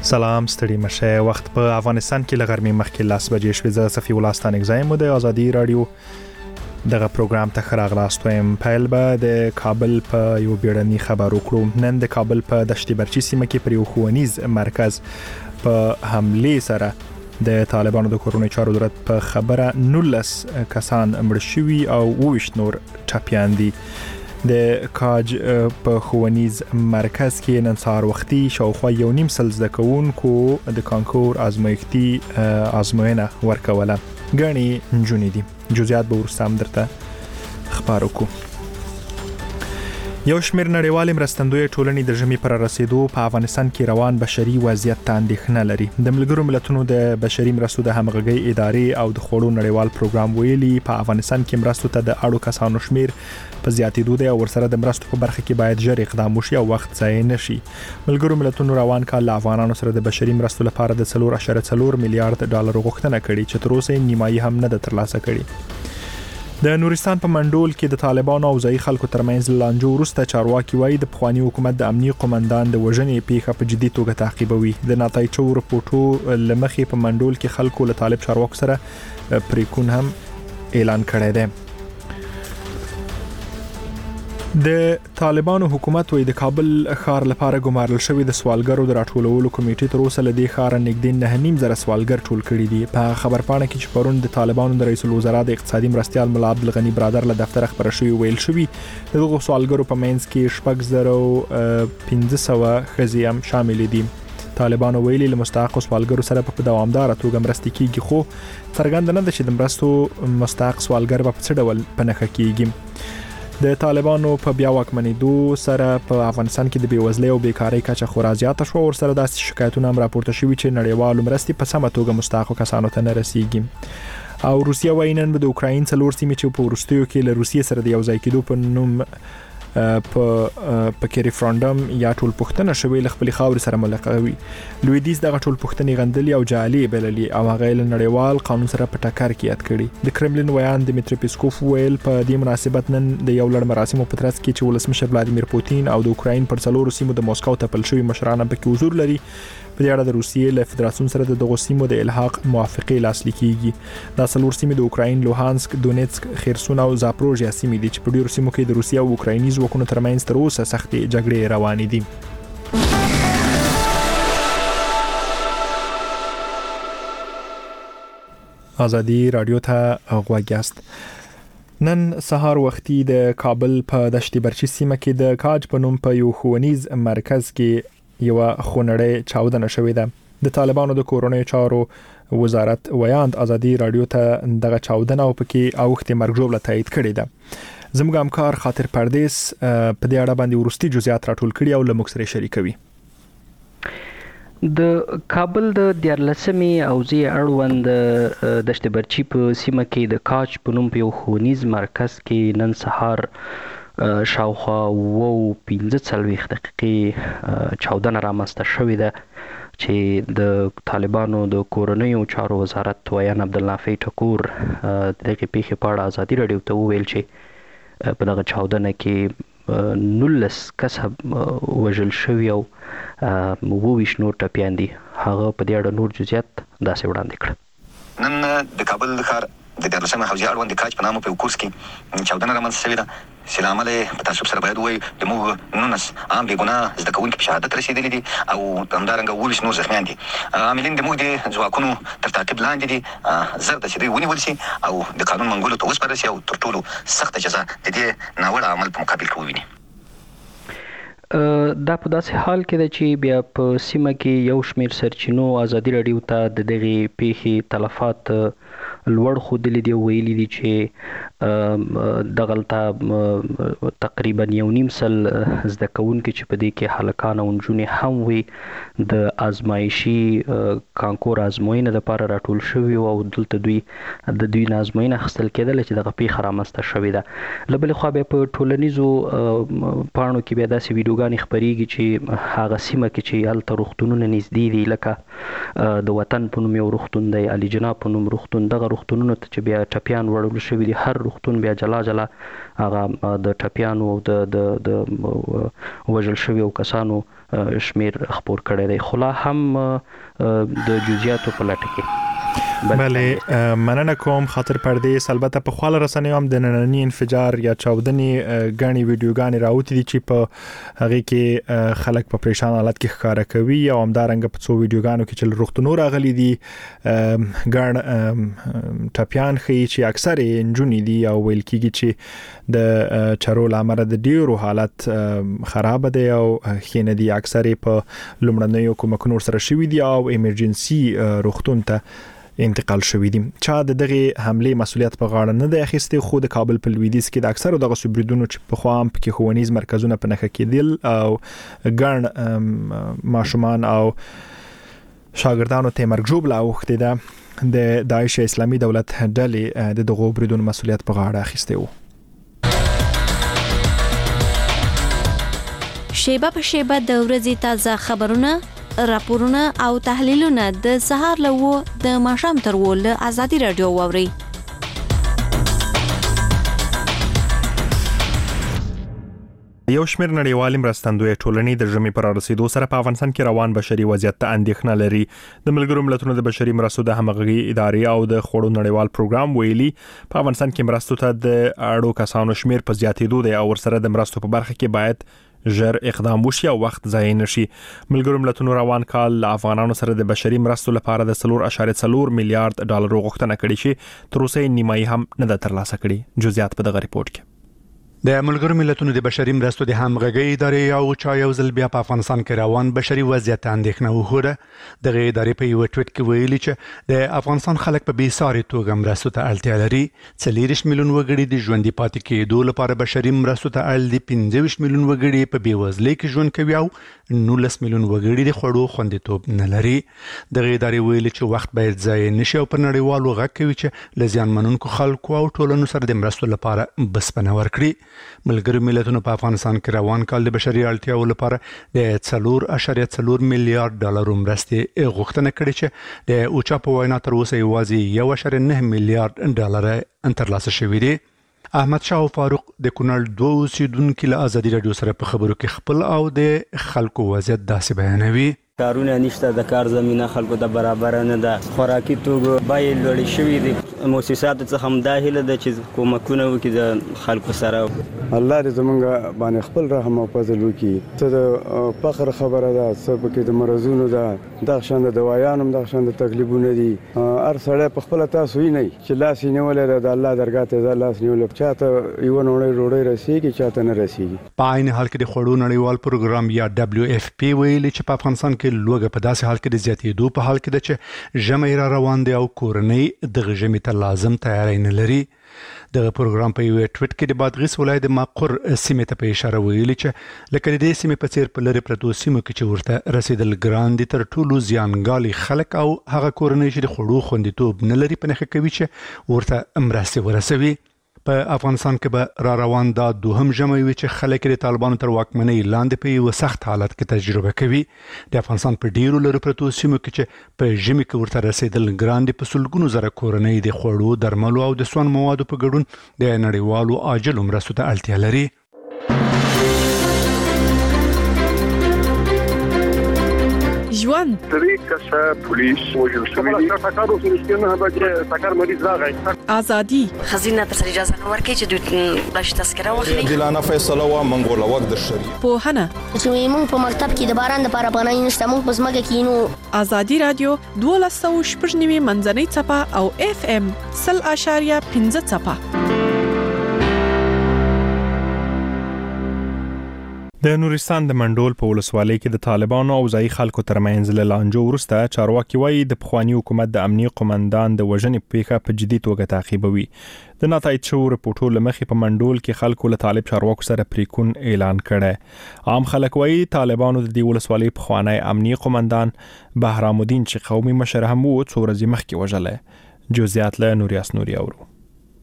سلام ستړي مشه وخت په افغانستان کې لغرمې مخکې 10 بجې شوې. زه صفي الله ستانک زایم د ازادي رادیو دغه پروګرام ته خراغلاست وایم. پیل به د کابل په یو بیړني خبر وکړو. نن د کابل په دشت برچی سیمه کې پر یو ښوونیز مرکز په حمله سره د طالبانو د کورونی چارو وزارت په خبره 19 کسان مړ شوي او 22 نور ټپیان دي. د کاج په ښوونیز مرکز کې نن سهار وختي شاوخوا 1.5 سل زده کوونکو د کانکور ازموینه ورکوله. غني نجونې دي. جزئیات به ورسره درته خبر وکړو. یو شمېر نړیوال مرستندوی ټولنې د ژمي پر رسیدو په افغانستان کې روان بشري وضعیت ته اندېښنه لري. د ملګرو ملتونو د بشري مرستو د همغږۍ ادارې او د خوړو نړیوال پروګرام ویلي په افغانستان کې مرستو ته د اړو کسانو شمېر په زیاتېدو دی او ورسره د مرستو په برخه کې باید ژر اقدام وشي او وخت ضایع نشي. ملګرو ملتونو روان کال له افغانانو سره د بشري مرستو لپاره د 4.4 میلیارډ ډالر غوښتنه کړې چې تر اوسه نیمایي هم نه ده ترلاسه کړې. د نورستان په منډول کې د طالبانو او ځایي خلکو ترمنځ لانجو وروسته چارواکي وایي د پخوانی حکومت د امنیتي قومندان د وژنې پیښه په جدي توګه تعقیبوي. د ناتایچو رپورټو لمخې په منډول کې خلکو له طالب چارواکو سره پریکون هم اعلان کړی دی. د طالبانو حکومت وایي د کابل ښار لپاره ګمارل شوی د سوالګرو د راټولولو کمیټې تر اوسه له دې ښار نږدې 9.5 زره سوالګر ټول کړي دي. په خبرپاڼه کې چې پرون د طالبانو د رئیس الوزرا د اقتصادي مرستیال ملا عبدالغنی برادر له دفتر خبر شوی ویل شوی دغه سوالګرو په منځ کې 1500 ښځې هم شامل دي. طالبانو ویلي له مستحق سوالګرو سره په دوامدار توګه مرستې کیږي خو څرګند نه ده چې د مرستو مستحق سوالګر په څه ډول پنهخه کیږي. د طالبانو په بیا واکمنېدو سره په افغانستان کې د بیوزلۍ او بیکاری کچه خورا زیاته شو او سره داسې شکایتونه هم راپورته شوي چې نړیوالو مرستې په سمه توګه مستحقو کسانو ته نه رسیږي. او روسیه وايي نن به د اوکراین څلور سیمې چې په وروستیو کې له روسیې سره د یو ځای کېدو په نوم په کې ریفرندم یا ټول پښتنه شوی له خپل خاور سره ملقوي. لویدیز دغه ټول پښتنې غندلي او جعلي بللي او هغه له نړیوال قانون سره په ټکر کې یاد کړي. د کرملین ویان دمیتری پیسکوف ویل په دې مناسبت نن د یو لړ مراسمو په ترڅ کې چې ولسمشر ولادیمیر پوتین او د اوکراین پر څلورو سیمو د موسکو ته پل شوی مشران په حضور لري. په دې اړه د روسیې له فدراسیون سره د دغو سیمو د الحاق موافقې لاسلیک کیږي. دا څلور سیمې د اوکراین لوهانسک، دونیتسک، خرسون او زاپروژیا سیمې دي چې په ډیرو سیمو کې د روسیې او اوکرایني ځواکونو ترمنځ تر اوسه سختې جګړې روانې دي. ازادي رادیو ته غوږ یاست. نن سهار وختي د کابل په دشت برچی سیمه کې د کاج په نوم په یو ښوونیز مرکز کې یو خونړی چاودنه شوې ده. د طالبانو د کورونی چارو وزارت ویاند ازادي رادیو ته دغه چاودنه او پکې اوخت مرګ ژوبله تایید کړې ده. زموږ همکار خاطر پردیس په دې اړه باندې ورستي جزئیات راټول کړي او له موږ سره شریکوي. د کابل د 14مې اوزي اړوند دشت برچی په سیمه کې د کاج په نوم په یو ښوونیز مرکز کې نن سهار شاوخوا 15 دقیقې چاودنه رامنځته شوې ده چې د طالبانو د کورنیو چارو وزارت ویان عبدالنافع ټکور دغه پیښې په اړه ازادي رادیو ته وویل چې په دغه چاودنه کې 19 کس وژل شوي او 22 نور ټپیان دي. هغه په دې اړه نور جزئیات داسې وړاندې کړل. نن د کابل ښار د 14مې حوزې اړوند د کاج په نامه په یو کورس کې چاودنه رامنځته شوې ده چې له امله یې په تعصب سره باید ووایو د موږ 19 عام بېګناه زده کوونکي په شهادت رسېدلي دي او همدارنګه 22 نور زخمیان دي. عاملین د موږ د ځواکونو تر تعقیب لاندې دي. زر ده چې دوی ونیول شي او د قانون منګولو ته وسپارل شي او تر ټولو سخته جزا د دې ناوړه عمل په مقابل کې وویني. دا په داسې حال کې ده چې بیا په سیمه کې یو شمېر سرچینو ازادي رادیو ته د دغې پیښې تلفات لوړ ښودلي دي. ویلي دي چې دغلته تقریبا 1.5 سل زده کوونکي چې په دې کې هلکان او نجونې هم وي د ازمایشي کانکور ازموینې لپاره راټول شوي او دلته دوی نه ازموینه اخیستل کېدله چې دغه پیښه رامنځته شوې ده. له بلې خوا بیا په ټولنیزو پاڼو کې بیا داسې ویډیوګانې خپرېږي چې هغه سیمه کې چې هلته روغتونونه نږدې دي لکه د وطن په نوم یو روغتون دی، علي جناب په نوم روغتون، دغه روغتونونو ته چې بیا ټپیان وړل شوي دي، هر روغتون بیا جلا جلا هغه د ټپیانو د وژل شویو کسانو شمیر خبر کړی دی، خو لا هم د جزئیاتو په لټه کې. بله مننه کوم خاطر پردیس. البته په خپل رسنیو هم د نننی انفجار یا چاودنې غني ویډیوګانې راوتی دي چې په هغه کې خلک په پریشان حالت کې ښکارا کوي او همدارنګ په څو ویډیوګانو کې چې روغتونو راغلي دي ګڼ ټپیان خي چې اکثر انجونی دي او ویل کېږي چې د چارول امر د ډیرو حالت خراب دي او خینه دي اکثر په لومړنیو کومکونو سره شوي دي او ایمرجنسي روغتون ته انتقال شوی دي. چا دغه حمله مسولیت په غاړه نه دی اخیسته، خو د کابل په لویدیځ کې د اکثرو دغه سوبریدونو چې په خوام کې ښوونیز مرکزونه په نخښه کېدل او ګڼ ماشومان او شاګردانو ته مرګ جوړ لاوخته ده د داعش اسلامي دولت ډلې د دغه بریدونو مسولیت په غاړه اخیسته وو. شیبه په شیبه د ورځې تازه خبرونه، راپورونه او تحلیلونه د سهار له 9 د ماښام تر 10 له ازادي رادیو واوري. یو شمېر نړیوال مرستندوی ټولنې د ژمي پر رسیدو سره په افغانستان کې روان بشري وضعیت ته اندېښنه لري. د ملګرو ملتونو د بشري مرستو د همغږي ادارې او د خوړو نړیوال پروګرام ویلي په افغانستان کې مرستو ته د اړو کسانو شمېر په زیاتېدو دی او ورسره د مرستو په برخه کې باید ژر اقدام وشي او وخت ضایع نشي. ملګرو ملتونو روان کال له افغانانو سره د بشري مرستو لپاره د 3.4 میلیارډ ډالر غوښتنه کړې چې تر اوسه نیمایي هم نه ده ترلاسه کړې. جزئیات په دغه ریپورت کې. د ملګرو ملتونو د بشري مرستو د همغږي ادارې او چا یو ځل بیا په افغانستان کې روان بشري وضعیت اندېښنه وښوده. دغه ادارې په یو ټویټ کې ویلي چې د افغانستان خلک په بیساري توګه مرستو ته اړتیا لري. 40 میلیون وګړي د ژوندۍ پاتې کېدو لپاره بشري مرستو ته اړ دي. 15 میلیون وګړي په بیوزلۍ کې ژوند کوي او 19 میلیون وګړي د خوړو خوندیتوب نه لري. دغه ادارې ویلي چې وخت باید ضایع نشي او پر نړیوالو غږ کوي چې لزیانمنونکو خلکو او ټولنو سره د مرستو لپاره بسپنه ورکړي. ملګرو ملتونو په افغانستان کې روان کال د بشري اړتیاو لپاره د 4.4 میلیارډ ډالر مرستې غوښتنه کړې چې د اوچا په وینا تر اوسه یوازې 1.9 میلیارډ ډالر ترلاسه شوي دي. احمد شاه فاروق د کونړ 2 اوسیدونکو له ازادي رادیو سره په خبرو کې خپل او د خلکو وضعیت داسې بیانوي. کارونه نشته، د کار زمينه خلکو ته برابر نه ده، خوراکي توګه بای لوړ شوی دي. مؤسسات څخه هم داخله د چې کومکونه وکړي د خلکو سره. الله دې زمونږ باندې خپل رحم او فضل وکړي. ته د فخر خبره ده، سبب کې د مرزونو ده، د شان د دوايانو د شان د تکلیفونه دي. هر سړی په خپل تاسو نه چې لاس یې نیولې د الله درګاه ته لاس نیولې چاته یو نوړې روړې رسیږي چاته نه رسیږي. په عین حال کې د خوړو نړیوال پروګرام یا WFP ویلي چې په افغانستان کې لوګه په داسې حال کې د زیاتېدو په حال کې ده چې ژمی را روان دی او کورنۍ د ژمي ته لازم تیاری نه لري. دغه پروګرام په یو ټویټ کې د بادغیس ولایت د مقر سیمه ته په اشاره ویلي چې لکه د دې سیمه په څیر په لری پرتو سیمو کې چې ورته رسیدل ګران دي تر ټولو زیانګالي خلک او هغه کورنۍ چې د خوړو خوندیتوب نه لري په نخښه کوي چې ورته مرستې ورسوي. په افغانستان کې به را روان دا دوهم ژمی وي چې خلک د طالبانو تر واکمنۍ لاندې په یو سخت حالت کې تجربه کوي. د افغانستان په ډیرو لرو پرتو سیمو کې چې په ژمي کې ورته رسیدل ګران دي په سلګونو زره کورنۍ د خوړو، درملو او د سون موادو په ګډون د نړیوالو عاجل مرستو ته اړتیا لري. ژوند طریقه پولیس وجل شوی دی تاکارو سنشتنه به تاکار مریض راغی. ازادي خزینه تر اجازه نه ورکړي چې دوی بلش تذکره واخلي. عادلانه فیصله و منګول وخت د شریعت پوهنه چې موږ په مکتب کې د باران لپاره پناه نشته، موږ په ځمکه کې نو. ازادي رادیو 12.9 منځنۍ چپه او FM 0.5 چپه. د نورستان د منډول په ولسوالۍ کې د طالبانو او ځایي خلکو ترمنځ له لانجو وروسته چارواکي وایي د پخوانی حکومت د امنیتي قومندان د وژنې پیښه په جدي توګه تعقیبوي. د ناتایید شو رپورټو لمخې په منډول کې خلکو له طالب چارواکو سره پریکون اعلان کړی. عام خلک وایي طالبانو د دې ولسوالۍ پخوانی امنیتي قومندان بهرام الدین چې قومي مشر هم وو څو ورځې مخکې وژلی. جزئیات له نوریاس نوري اورو.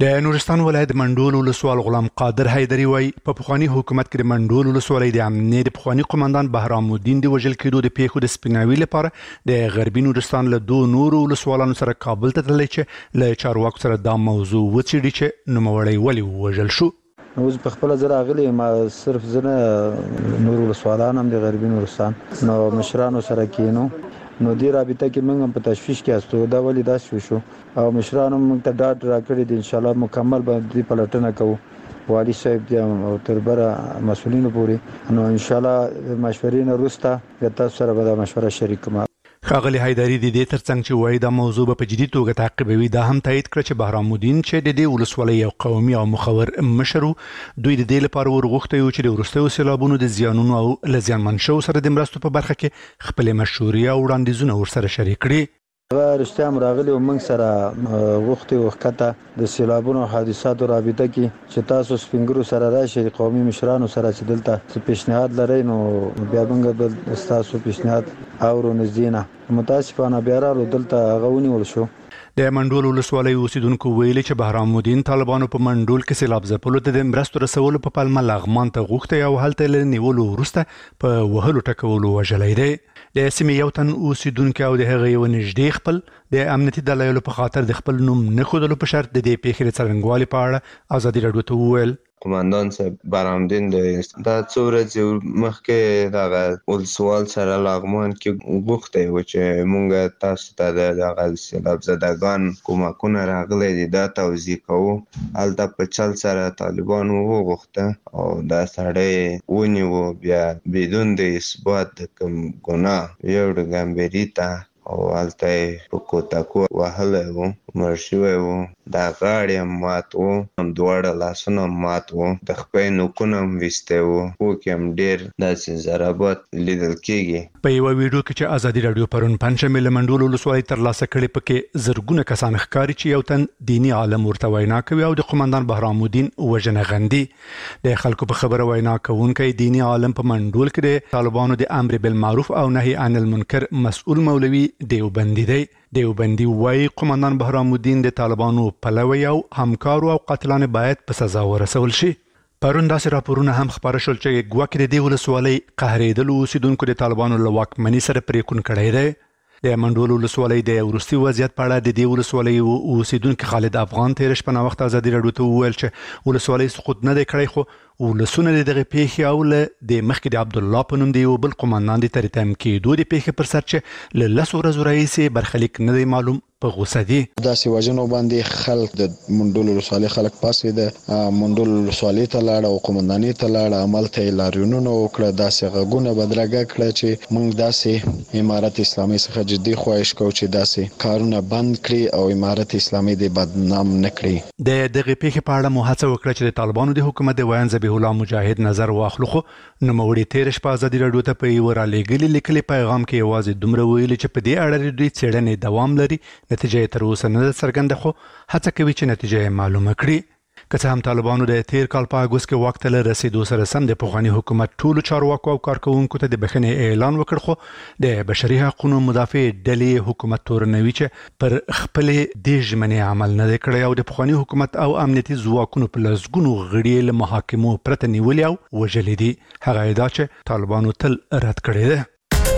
د نورستان ولایت منډول ولسوال غلام قادر حیدری وای په پخوانی حکومت کې د منډول ولسوالۍ د امنیت د پخوانی قومندان بهرام الدین د وژل کېدو د پیښو د سپیناوي لپاره د غربي نورستان له دوه نورو ولسوالانو سره کابل ته تللی چې له چارواکو سره دا موضوع وڅېړي چې نوموړی ولې وژل شو. اوس په خپل زړه اغلی ما صرف زنه نور ولسوالان هم د غربي نورستان نو مشرانو سره کینو نو دی رابطه کې موږ په تشویش کې استو دا ولې داسې شو او مشرانو موږ ته ډاډ راکړی دی ان شاء الله مکمل باندې پلټنه کوو والی صاحب دی او تربره مسؤلینو پورې نو ان شاء الله مشورې نه وروسته تاسو سره به دا مشوره شریکوم. ښاغلی حیدری د دې ترڅنګ چې وایي دا موضوع به په جدي توګه تعقیبوي دا هم تایید کړه چې بهرام الدین چې د دې ولسوالۍ یو قومي او مخور مشر دوی د دې لپاره ورغوښتي وو چې د وروستیو سیلابونو د زیانونو او له زیانمن شوو سره د مرستو په برخه کې خپلې مشورې او وړاندیزونه ورسره شریک کړي. رښتیا هم راغلي او موږ سره غوښتي وخته د سیلابونو حادثاتو رابطه کې چې تاسو سپینګرو سره راشي قومي مشرانو سره چې دلته څه پیشنهاد لرئ نو بیا موږ تاسو پیشنهاد اورو نږدې متاسفانه بیا راغلو دلته هغه ونیول شو. د منډول ولسوالۍ اوسیدونکو ویلي چې بهرام الدین طالبانو په منډول کې سیلاب ځپلو ته د مرستو رسولو په پلمه لغمان ته غوښتي او هلته له نیولو وروسته په وهلو ټکولو وژلی دی. د سیمې یو تن اوسیدونکو او د هغه یو نږدې خپل د امنیتي دلایلو په خاطر د خپل نوم نه ښودلو په شرط د دې پیښې د څرنګوالي په اړه ازادي راډیو ته وویل. قومندان صاحب بهرام الدین دا څو ورځې مخکې دغه ولسوال سره لغمان کې غوښتی و چې مونږ تاسو ته د دغه سیلاب زدګان کومکونه راغلی دي دا توضیح کوو. هلته په چل سره طالبانو وغوښته او دا سړی ونیو بیا بدون د اثبات د کوم ګناه یو ډګمبري ته او هلته یې په کوتکو وهلی و مړ شوی و دا غاړې هم مات و هم دواړه لاسونه هم مات و د خپې نوکونه هم ویستی و پوکې هم ډېر داسې ضربات لیدل کېږي. په یوه ویډیو کې چې ازادي راډیو پرون پنجشنبې له منډول ولسوالۍ ترلاسه کړې پکې زرګونه کسان ښکاري چې یو تن دیني عالم ورته وینا کوي او د قومندان بهرام الدین وژنه غندي. د خلکو په خبره وینا کوونکی دیني عالم په منډول کې د طالبانو د امر بالمعروف او نهي عن المنکر مسؤل مولوي دیوبندي دی. دیوبندي وایي قومندان بهرام الدین د طالبانو پلوی او همکارو او قاتلان باید په سزا ورسول شي. پرون داسې راپورونه هم خپاره شول چې ګواکې د دې ولسوالۍ قهرېدلو اوسیدونکو د طالبانو له واکمنۍ سره پرېکون کړی دی. د منډول ولسوالۍ د وروستي وضعیت په اړه د دې ولسوالۍ اوسیدونکي خالد افغان تېره شپه ناوخته ازادي راډیو ته وویل چې ولسوالۍ سقوط نه دی کړی خو ولسونه د دغه پیښې او له د مخکې د عبدالله په نوم د یو بل قومندان د ترتیم کېدو د پیښې پر سر چې له 10 ورځو راهیسې برخلیک نه دی معلوم په غوسه دي. داسې وژنو باندې خلک د منډول ولسوالۍ خلک پاڅېده منډول ولسوالۍ ته لاړه او قومندانۍ ته لاړه همالته یې لاریونونه وکړه داسې غږونه بدرګه کړه چې موږ داسې امارت اسلامي څخه جدي خواهش کوو چې داسې کارونه بند کړي او امارت اسلامي دې بدنام نه کړي. د دغه پیښې په اړه مو هڅه وکړه چې د طالبانو د حکومت د ویان ذبیح الله مجاهد نظر واخلو خو نوموړي تېره شپه ازادي راډیو ته په یوه رالیږلي لیکلي پیغام کې یوازې دومره ویلي چې په دې اړه دوی څېړنې دوام لري نتیجه یې تر اوسه نه ده څرګنده خو هڅه کوي چې نتیجه یې معلومه کړي. که څه هم طالبانو د تیر کال په اګوست کې واک ته له رسېدو سره سم د پخواني حکومت ټولو چارواکو او کارکوونکو ته د بخښنې اعلان وکړ خو د بشري حقوقو مدافع ډلې حکومت تورنوي چې پر خپلې دې ژمنې عمل نه دی کړی او د پخواني حکومت او امنیتي ځواکونو په لسګونو غړي له محاکمو پرته نیولي او وژلي دي. هغه ادعا چې طالبانو تل رد کړې ده.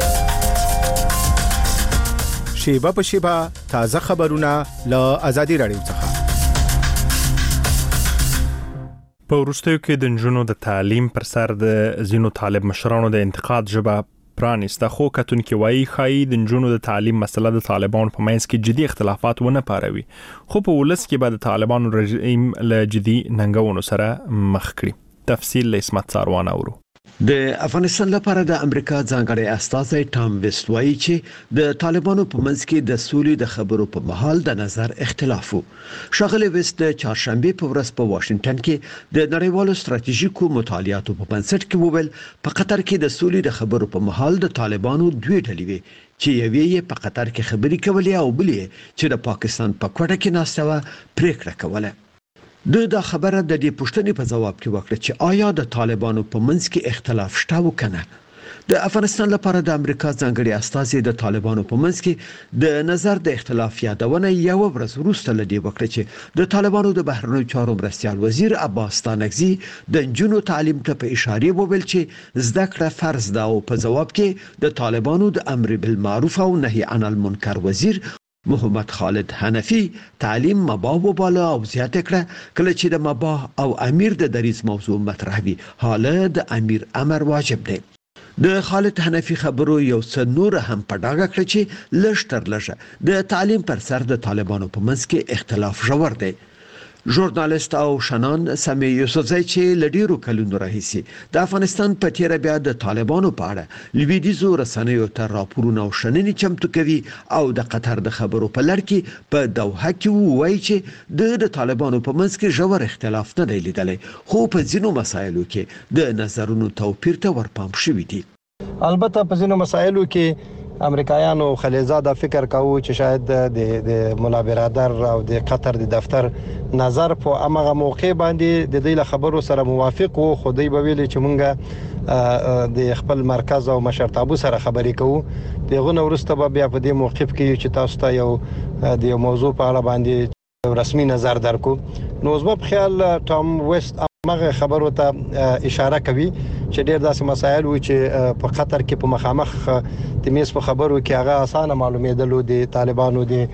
شیبه په شیبه تازه خبرونه له ازادي راډیو څخه. په وروستیو کې د نجونو د تعلیم پر سر د ځینو طالب مشرانو د انتقاد ژبه پرانیسته خو کتونکي وایي ښایي د نجونو د تعلیم مسله د طالبانو په منځ کې جدي اختلافات ونه پاروي خو په ولس کې به د طالبانو رژیم له جدي ننګونو سره مخ کړي. تفصیل له اسمت ساروان اورو. د افغانستان لپاره د امریکا ځانګړی استازی ټام ویست وایي چې د طالبانو په منځ کې د سولې د خبرو په مهال د نظر اختلاف وو. ښاغلی ویست د چهارشنبه په ورځ په واشنگټن کې د نړیوالو ستراتیژیکو مطالعاتو په بنسټ کې وویل په قطر کې د سولې د خبرو په مهال د طالبانو دوه ډلې وي چې یوې په قطر کې خبرې کولې او بلې چې د پاکستان په کوټه کې ناسته و پریکړه کوله. دا خبره د دې پوښتنې په جواب کې وکړه چې آیا د طالبانو په منځ کې اختلاف شته و کنه. د افغانستان لپاره د امریکا ځانګړي استازي د طالبانو په منځ کې د نظر د اختلاف یادونه یو ورځ وروسته لدی وکړه چې د طالبانو د بهرنیو چارو مرستیال وزیر عباس ستانکزي د نجونو تعلیم ته په اشاره وویل چې زده کړه فرض ده او په جواب کې د طالبانو د امر بالمعروف او نهي عن المنکر وزیر محمد خالد حنفي تعلیم مباح وباله او زیاته کړه کله چې د مباح او امیر د دریز موضوع مطرح وي حاله د امیر امر واجب دی. د خالد حنفي خبرو یو څه نور هم په ډاګه کړ چې لږ تر لږه د تعلیم پر سر د طالبانو په منځ کې اختلاف ژور دی. ژورنالیست او شنان سامي یوسفزی چې لډیرو کلونو راهیسي د افغانستان په تیره بیا د طالبانو په اړه لویدیزو رسنیو ته راپورونه او شننې چمتو کوي او د قطر د خبرو په لړ کې په دوحه کې وایي چې د طالبانو په منځ کې ژور اختلاف نه دی لیدلی خو په ځینو مسایلو کې د نظرونو توپیر ته ورپام شوی دی. البته په ځینو مسایلو کې امریکایانو خلیزاده فکر کاوه چې شاید د مولا برادر او د قطر د دفتر نظر په هغه موقع باندې د دې خبرو سره موافق وو خو دوی به ویل چې مونږه د خپل مرکز او مشرتابو سره خبرې کوو دغه نورسته به بیا په دې موقف کې چې تاسو ته یو د موضوع په اړه باندې رسمي نظر درکو. نو زما په خیال ټام ویست هغه خبرو ته اشاره کوي چې ډېر داسې مسایل و چې په قطر کې په مخامخ د میز په خبرو کې هغه اسانه معلومېدلو د طالبانو د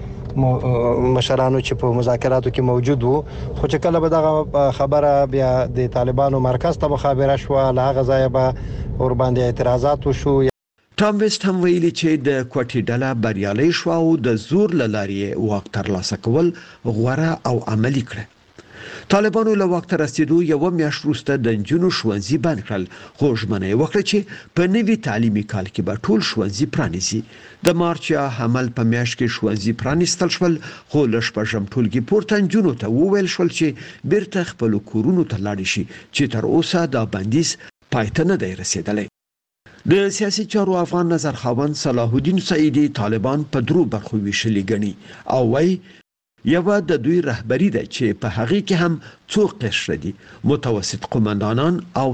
مشرانو چې په مذاکراتو کې موجود وو خو چې کله به دغه خبره بیا د طالبانو مرکز ته مخابره شو له هغه ځای به ور باندې اعتراضات وشو. ټام ویست هم ویلي چې د کوټي ډله بریالي شو او د زور لارې واک ترلاسه کول غوړه او عملی کړ. طالبانو له واک ته رسیدو یو میاشت وروسته د نجونو ښوونځي بند کړل خو ژمنه یې وکړه چې په نوي تعلیمي کال کې به ټول ښوونځي پرانیزي. د مارچ یا حمل په میاشت کې ښوونځي پرانیستل شول خو له شپږم ټولګي پورته نجونو ته وویل شول چې بیرته خپل کورونو ته لاړ شي چې تر اوسه دا بندیز پای ته نه دی رسیدلی. د سیاسي چارو افغان نظر خاوند صلاح الدین سعیدی طالبان په درو برخو ویشلي ګڼي او وايي یو د دوی رهبری ده چې په هغه کې هم څو قشر دي متوسط قومندانان او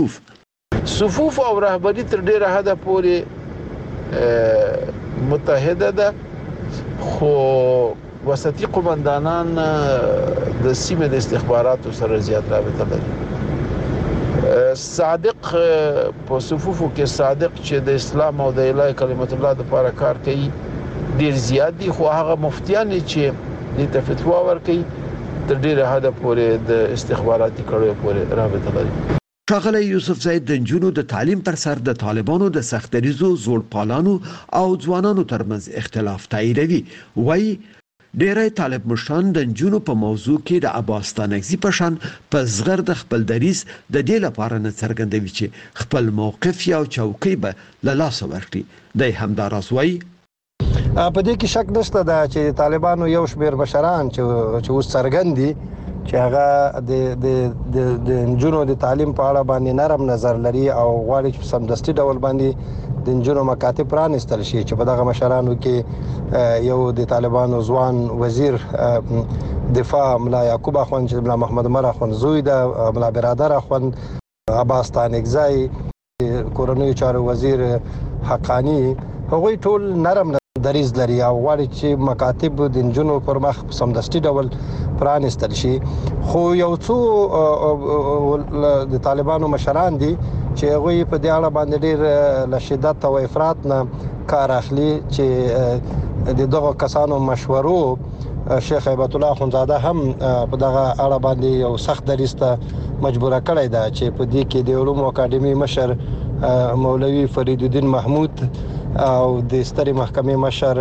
صفوف او رهبری تر ډیره حده پورې متحده ده خو وسطي قومندانان د سیمې د استخباراتو سره زیات رابطه لري. صادق په صفوفو کې صادق چې د اسلام او د الهي کلمت الله لپاره کار کوي ډیر زیات دي خو هغه مفتیان چې د فتوا ورکي تر ډیره حد پورې د استخباراتي کړو پورې رابطه لري. ښاغلی یوسف زید د نجونو د تعلیم پر سر د طالبانو د سختدریزو زوړپالانو او ځوانانو ترمنځ اختلاف تاییدوي. وایي ډیری طالب مشران د نجونو په موضوع کې د عباس ستانکزي په شان په زغر د خپل دریز د دې لپاره نه څرګندوي چې خپل موقف یا چوکۍ به له لاسه ورکړي. دی همداراز وایي په دې کې شک نشته دا چې طالبانو یو شمېر مشران چې اوس څرګند دي چې هغه د نجونو د تعلیم په اړه باندې نرم نظر لري او غواړي چې سمدستي ډول باندې د نجونو مکاتب پرانیستل شي چې په دغه مشرانو کې یو د طالبانو ځوان وزیر دفاع ملا یعقوب اخوند چې ملا محمد عمر اخوند زوی د ملا برادر اخوند عباس ستانکزي کورنیو چارو وزیر حقانی هغوی ټول نرم دریز لري او غواړي چې مکاتب د نجونو پر مخ سمدستي ډول پرانیستل شي. خو یو څو د طالبانو مشران دي چې هغوی په دې اړه باندې ډېر له شدت او افراط نه کار اخلي چې د دغه کسانو مشورو شیخ هیبت الله اخوندزاده هم په دغه اړه باندې یو سخت دریز ته مجبوره کړی ده چې په دې کې د علومو اکاډمي مشر مولوي فرید الدین محمود او د سترې محکمې مشر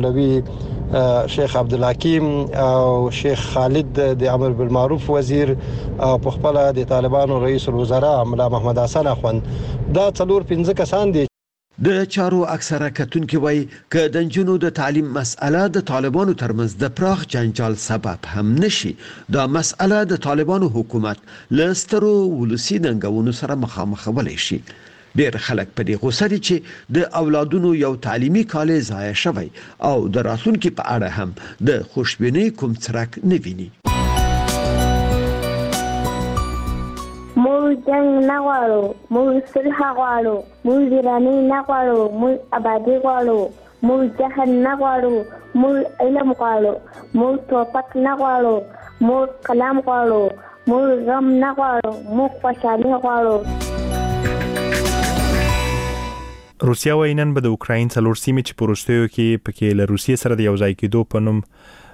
مولوي شیخ عبدالحکیم او شیخ خالد د امر بالمعروف وزیر او په خپل د طالبانو رئیس الوزرا ملا محمد حسن اخوند دا 4-5 کسان دي. د چارو اکثره کتونکو وایي چې د نجونو د تعلیم مسأله د طالبانو ترمنځ د پراخ جنجال سبب هم نشي. دا مسأله د طالبانو حکومت له سترو ولسی ننګونو سره مخامخ ولې شي. ډېر خلک په دې غوسه دي چې د اولادونو یو تعلیمي کال ضایع شوی او د راتلونکي په اړه هم د خوشبینۍ کوم څرک نه ویني. موږ موږ جنگ نه غواړو، موږ صلح غواړو، موږ ویراني نه غواړو، موږ آبادي غواړو، موږ جهل نه غواړو، موږ علم غواړو، موږ توپک نه غواړو، موږ قلم غواړو، موږ غم نه غواړو، موږ خوشحالي غواړو. روسیا وايي نن به د اوکراین څلور سیمې چې په وروستیو کې پکې له روسیې سره د یو ځای کېدو په نوم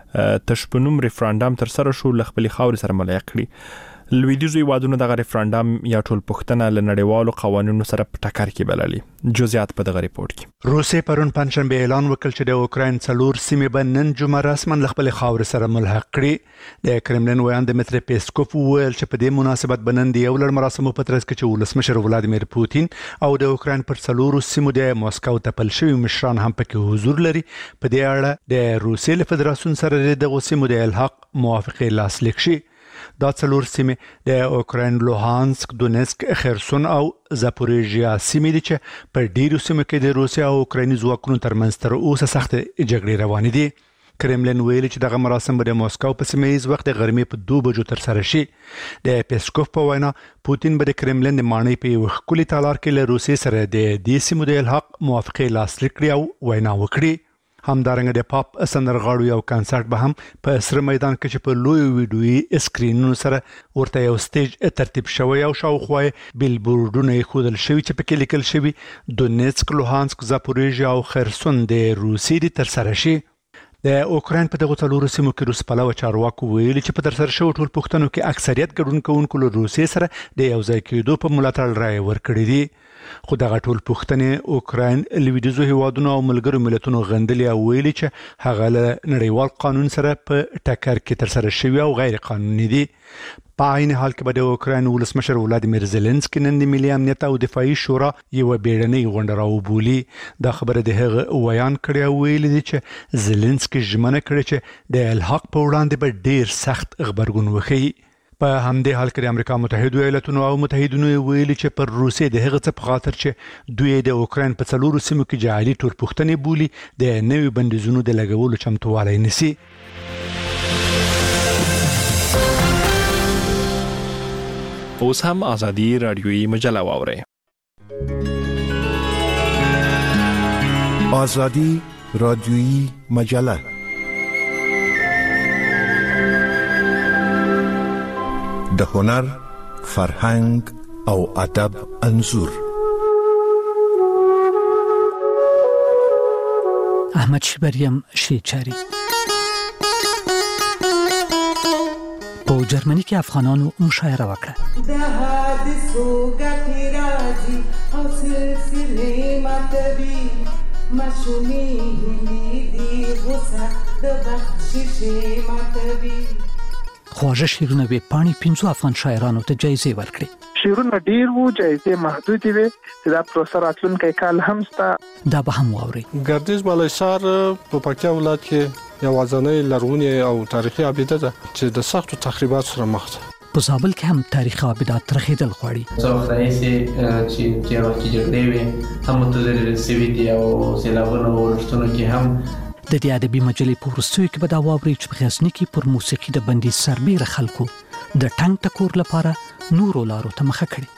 تشپنوم ریفرانډم تر سره شو ل خپل خاورې سره ملایق کړي. لویدیځو هیوادونو دغه ریفرانډم یا ټول پښتنه له نړیوالو قوانینو سره په ټکر کې بللي. جزئیات په دغه ریپورت کې. روسیې پرون پنځشنبه اعلان وکړ چې د اوکراین څلور سیمې به نن جمعه رسما له خپل خاورې سره ملحق کړي. د کرملین ویان دمیتری پیسکوف وویل چې په دې مناسبت بنن د یو لړ مراسمو په ترڅ کې چې ولسمشر ولادیمیر پوتین او د اوکراین پر څلورو سیمو د موسکو ته پل شوی مشران هم پکې حضور لري. په دې اړه د روسیې له فدراسیون سره د سیمو د الحاق موافقه لاسلیک شي. دا څلور سیمې د اوکراین لوهانسک، دونیسک، خرسون او زاپوریژیا سیمې دي چې په ډیرو سیمو کې د روسیا او اوکرایني ځواکونو ترمنځ تر اوسه سخت جګړې روانې دي. کرملین ویلي چې دغه مراسم به د موسکو په سیمه ییز وخت د غرمې په 2 بجو تر سره شي. د پیسکوف په وینا پوتین به د کرملین د ماڼۍ په یو ښکلي تالار کې له روسیې سره د دې سیمو د الحاق موافقه لاسلیک کړي او وینا وکړي. همدارنګه د پاپ سندرغاړو یو کنسرت به هم په سره میدان کې چې په لوی ویډیوي اسکرینونو سره ورته یو سټیج ترتیب شوی او شاوخوا بیلبورډونه ښودل شوي چې پکې لیکل شوي دونیسک، لوهانسک، زاپوریژیا او خرسون د روسیې د تر سره شي. د اوکراین په دغه څلورو سیمو کې روس پلوه چارواکو ویلي چې په تر سره شوو ټول پوښتنو کې اکثریت ګډون کوونکو له روسیې سره د یو ځای کېدو په ملاتړ رایه ورکړې دي. خو دغه ټول پوښتنې اوکراین لویدیځو هیوادونو او ملګرو ملتونو غندلي او ویلي چې هغه له نړیوال قانون سره په ټکر کې تر سره شوی او غیر قانوني دي. په عین حال کې به د اوکراین ولسمشر ولادیمیر زيلنسکي نن د ملي امنیت او دفاعي شورا یو بیړنۍ غونډه راوبولي. دا خبره د هغه ویان کړی او ویلي دي چې زيلنسکي ژمنه کړې چې د الحاق په وړاندې به ډیر سخت غبرګون وکړي. په همدې حال کې د امریکا متحده ایالاتونو او متحدینو ویلي چې پر روسیې د هغه څه په خاطر چې دوی د اوکراین په څلورو سیمو کې جعلي تورپوښتنې بولي د نوي بندیزونو د لګولو چمتووالی نیسي. اوس هم ازادي رادیویي مجله واورئ. ازادي رادیویی مجله د هنر، فرهنګ او ادب انځور. احمد شبریم شیچری په جرمني کې افغانانو مشاعره وکړه. د حادثو غټي راځي او سلسله ماتوي مشومي هلي دي غوسه د بخشش ماتوي. خواجه شیرونه به پانی 500 افغان شاعرانو ته جایزې ورکړي. شیرونه ډیر وو، جایزې محدودې وي چې دا پروسه راتلونکي کال هم ستا. دا به هم واوري. ګردیز بالایسار په پکتیا ولایت کې یو ځانګړی لرغونی او تاریخي ابیده ده چې د سختو تخریبات سره مخ ده. په زابل کې هم تاریخي ابیدات ترخیدل غواړي. څو وخت راځي چې وخت جوړې وي هم متضرر سوي دي او سیلابونو ورښتونو کې هم د دې ادبي مجلې په وروستیو کې به دا واوري چې په غزني کې پر موسیقي د بندي سربېره خلکو د ټنګ ټکور لپاره نورو لارو ته مخه کړي.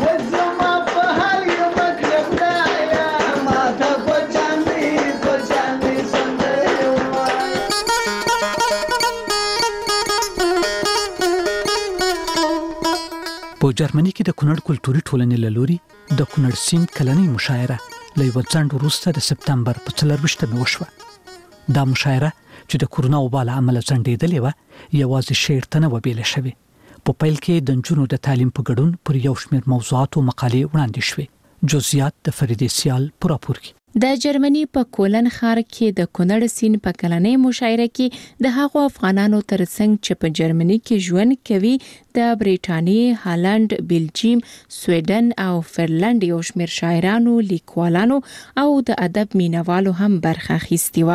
په جرمني کې د کونړ کلتوري ټولنې له لوري د کونړ سیند کلنۍ مشاعره له یوه ځنډ وروسته د سپتمبر په 24 وشوه. دا مشاعره چې د کورونا وبا له امله ځنډېدلې وه یوازې شعر ته نه وه بیله شوې. په پیل کې د نجونو د تعلیم په ګډون پر یو شمېر موضوعاتو مقالې وړاندې شوې. جزئیات د فریدې سیال په راپور کې. د جرمني په کولن ښار کې د کونړ سیند په کلنۍ مشاعره کې د هغو افغانانو ترڅنګ چې په جرمني کې ژوند کوي د بریټانیې، هالند، بلجیم، سویډن او فرلند یو شمېر شاعرانو، لیکوالانو او د ادب مینوالو هم برخه اخیستې وه.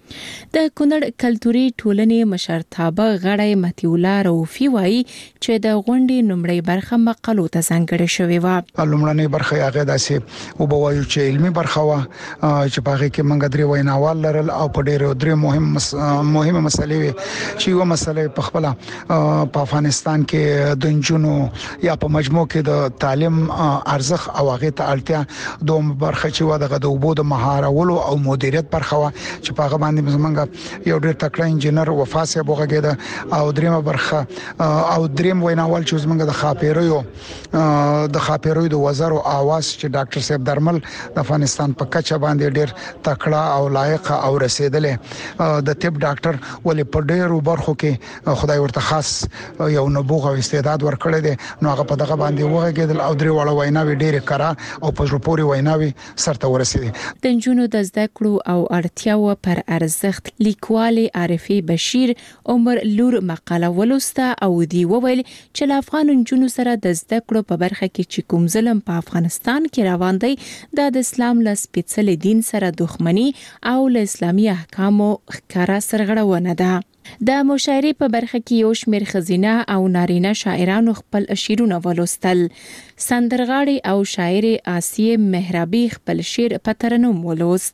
د کونړ کلتوري ټولنې مشرتابه غړی مهدي الله رؤفي وایي چې د غونډې لومړی برخه مقالو ته ځانګړې شوې و. لومړنۍ برخه هغه داسې او بوایو چې علمي برخه و چې په هغه کې موږ درې ویناوال لرل او په ډېر درې مهمه مسلې وي چې یو مسله په خپل په افغانستان کې د جنونو یا په مجموع کې د تعلیم ارزښت او هغه ته اړتیا دوه برخه چې و د اوبو د مهارولو او مدیریت برخه و چې په هغه باندې زمونږ یو ډېر تکړه انجنیر وفا صاحب وغږېده او دریمه برخه او دریم ویناوال چې زمونږ د خاپیروي د وزارو आवाज چې ډاکټر صاحب درمل د افغانستان په کچه باندې ډېر تکړه او لایق او رسیدلې د طب ډاکټر ولې په ډېرو برخو کې خدای ورته خاص یو نبوغ او استعداد ورکړی دی نو هغه په دغه باندې وغږېدل او درې وړه ویناوي ډېر کړه او په ژوپوري ویناوي سرته ورسېدي. د نجونو د زده کړو او اړتیاو پر ارزښت لیکوال عارفي بشیر عمر لور مقاله ولوسته او دی وویل چې افغان نجونو سره د زده کړو په برخه کې چې کوم ظلم په افغانستان کې روان دی د اسلام له سپېڅلي دین سره دښمنی او له اسلامي احکامو ښکارا سرغړونه ده. د مشاعرې په برخه کې یو شمېر ښځینه او نارینه شاعرانو خپل شعرونه ولوستل. سندرغاړي او شاعر آسیه مهرابي خپل شعر په ترنم ولوست.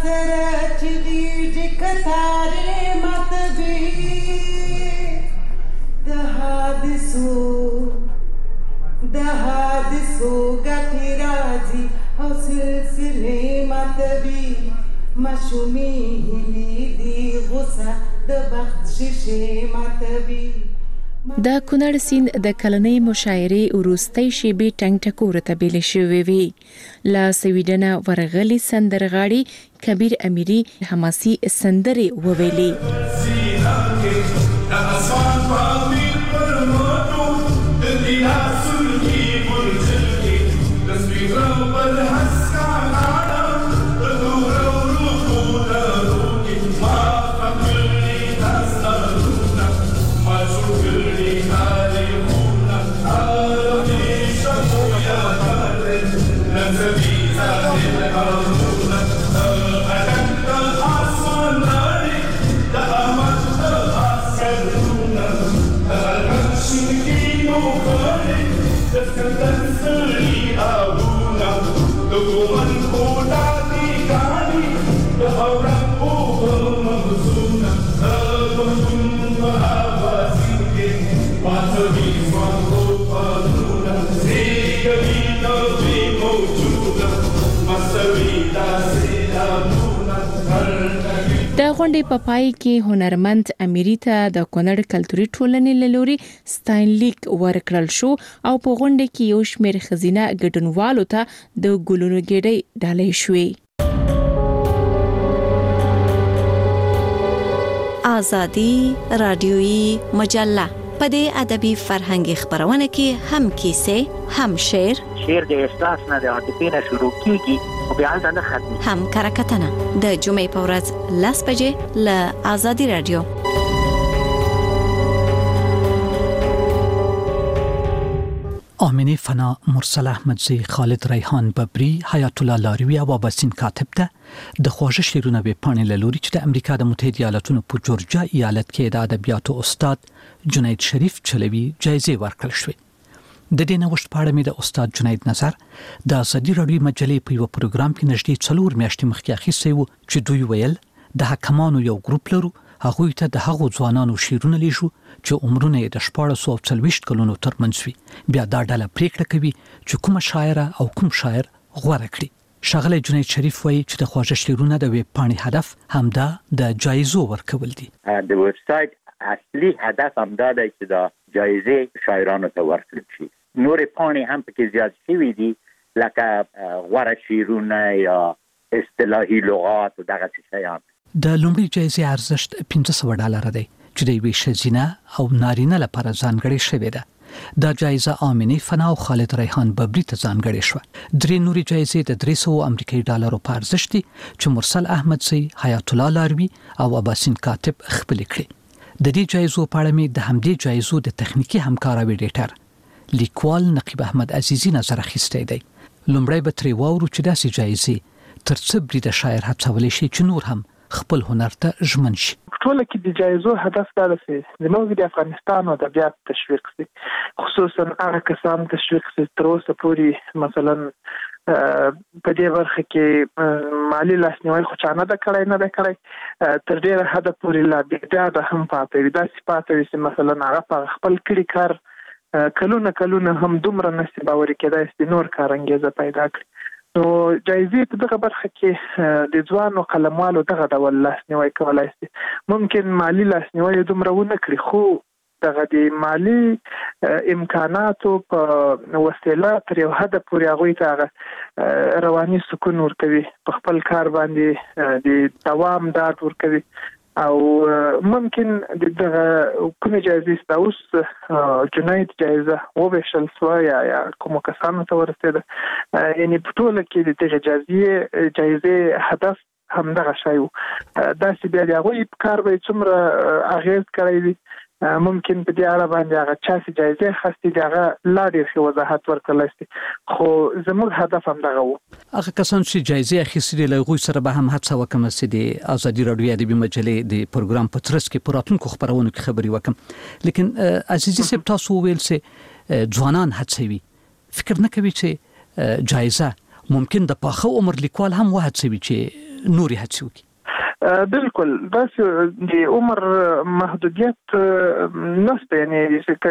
د حادثو ګټې راځي او سلسلې ماتوي مشومې هیلې دي غوسه د بخت شیشې ماتوي. د کونړ سیند د کلنۍ مشاعرې وروستۍ شیبې ټنګ ټکور ته بیلې شوې وې. لا سویډن ورغلي سندرغاړي کبیر امیری حماسي سندرې وویلې. د غونډې په پای کې هنرمند امیری ته د کونړ کلتوري ټولنې له لوري ستاینلیک ورکړل شو او په غونډې کې یو شمېر ښځینه ګډونوالو ته د ګلونو ګېډۍ ډالۍ شوې. آزادي رادیويي مجله په دې ادبي فرهنګي خبرونه کې هم کیسې هم شعر د احساس نه د عاطفې نه شروع کیږي او بیا نه ختمي هم کرکټنه د جمعې په ورځ 10 بجې ل آزادي رادیو. آمینه فنا مرسل احمدزی خالد ریحان ببری حیات الله لاروی او باسین کاتب ته د خوږه شیرونه به پانی لوري چې د امریکا د متحده ایالاتونو په جورجیا ایالت کې د ادبیاتو استاد جنید شریف چلوي جایزه ورکړل شوې. د دې نوښت په اړه مې د استاد جنید نظر د ازادي راډیو مجلې په یو پروګرام کې نږدې 4 میاشتې مخکې اخیستی و چې دوی ویل د حکمانو یو ګروپ لرو هغه ته د هغو ځوانانو شیرونه لیشو چې عمرونه د 1440 کلونو ترمنځ وي. بیا دا ډله پریکړه کوي چې کومه شاعره او کوم شاعر غوړه کړي. شغله جنید شریف وایي چې د خوږه شیرونه د ویب پاڼې هدف همدا د جایزو ورکول دي. د ویب سټ اصلي هدف همدا دی چې دا جایزه شاعرانو ته ورکړل شي. نور پاڼې هم پکې زیات شوي دي لکه غوړه شیرونه یا اصطلاحي لغات او دغه شیان. د لومړي جایزې ارزښت $500 دی چې د وی شزینه او نارینه لپاره ځانګړې شوې ده. دا جایزه آمینه فنا او خالد ریحان ببری ته ځانګړې شو. درې نوري جایزې د $300 امریکایي ډالرو په ارزښت دي چې مرسل احمدزی حیات الله لاروی او اباسین کاتب خپل کړي. د دې جایزو په اړه مې د همدې جایزو د تخنیکی همکار ویډیټر لیکوال نقیب احمد عزیزی نظر اخیستی دی. لومړی به تری واورو چې داسې جایزې ترڅو برید شاعر هڅولې شي چې نور هم خپل هنر ته ژمن شي. ټول کې د جایزو هدف دا دی چې زموږ د افغانستان ادبیات تشویق شي، خصوصا هغه کسان تشویق شي تر اوسه پورې مثلا په دې برخه کې مالی لاسنیوي خو چانه د کړای نه د کړای تر ډیره حد پورې لا بیا د هم پاتې وي. دا صفات چې مثلا هغه په خپل کړي کار کلونه هم دومره نشي باور کېدای چې نور کار انګیزه پیدا کړي. نو جایزې په دغه برخه کې د ځوانو قلموالو دغه ډول لاسنیوي کولای شي. ممکن مالی لاسنیوي دومره ونه کړي خو دغه د مالی امکاناتو په وسیله تر یو حد پورې هغه ته رواني سکون ورکوي، په خپل کار باندې د دوام ډاډ ورکوي او ممکن دغه کومه جایزه اوس جنایت جایزه وبشل سوا یا کوم کسانو ته ورسېده، یعنی په ټول کې دغه جایزه هدف هم دغه شی دا چې بیا هغه کار به څومره اغیز کوي ممکن په دې اړه باندې هغه چا چې جایزه خاصه دغه لا ډېر وضاحت ورکړل شي، خو زموږ هدف هم دغه وو. هغه کسان چې جایزه اخیستې له غوي سره به هم هڅه وکم چې د ازادي رادیو ادبي مجلې د پروګرام په ترڅ کې پراتونکو خبرونه کې خبري وکم. لیکن عزیزي صاحب تاسو ویل چې ځوانان هڅوي، فکر نه کوي چې جایزه ممکن د پاخه عمر لیکوال هم وهڅوي چې نوري هڅوي؟ بالکل بس د عمر محدودیت نشته، یعنی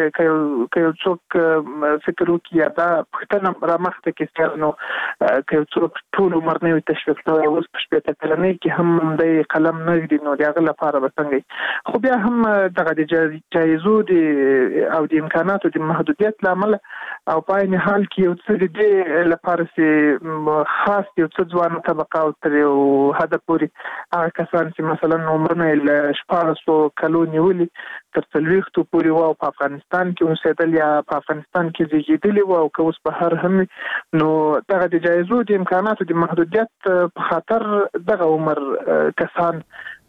که یو څوک فکر وکړي یا دا پښتنه رامخته کې ستر نو که یو څوک ټول عمر نه تشویق کوي اوس په شپږ کلنۍ کې هم د قلم نه دی نو دغه لپاره به څنګه خو بیا هم دغه د جایزو او د امکاناتو د محدودیت لامل او په عین حال کې یو څه د لپاره سي خاص یو څه ځوان طبقه او تر یو حد پورې کسان چې مثلا عمرونه له 1400 کلونو نیولي تر 40 پورې وو په افغانستان کې اوسېدل یا په افغانستان کې زیږیدلی وو او که اوس په هر هم نو دغه د جایزو د امکاناتو د محدودیت په خاطر دغه عمر کسان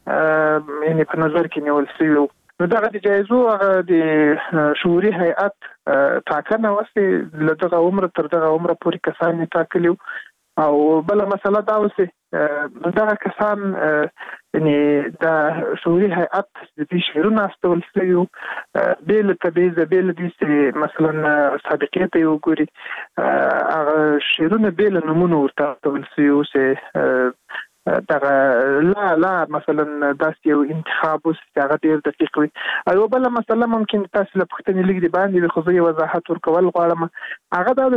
یعنی په نظر کې نیول شوی. نو دغه د جایزو هغه د شوري هیئت ټاکنه وسي له دغه عمر تر دغه عمر پورې کسان ټاکلي او بل مسله دا وسه دغه کسان یعنی د شوري هیئت د دې شعرونه استول شوی بیل تبعیض بیل دې مثلا سابقه ته وګوري هغه شعرونه بیل نمونه ورته استول شوی چې دغه لا مثلا داسې یو انتخاب اوس هغه ډېر دقیق وي. او بل مسله ممکن تاسو له پښتنې لیک دی باندې خو زه وضاحت ورکول غواړم هغه دا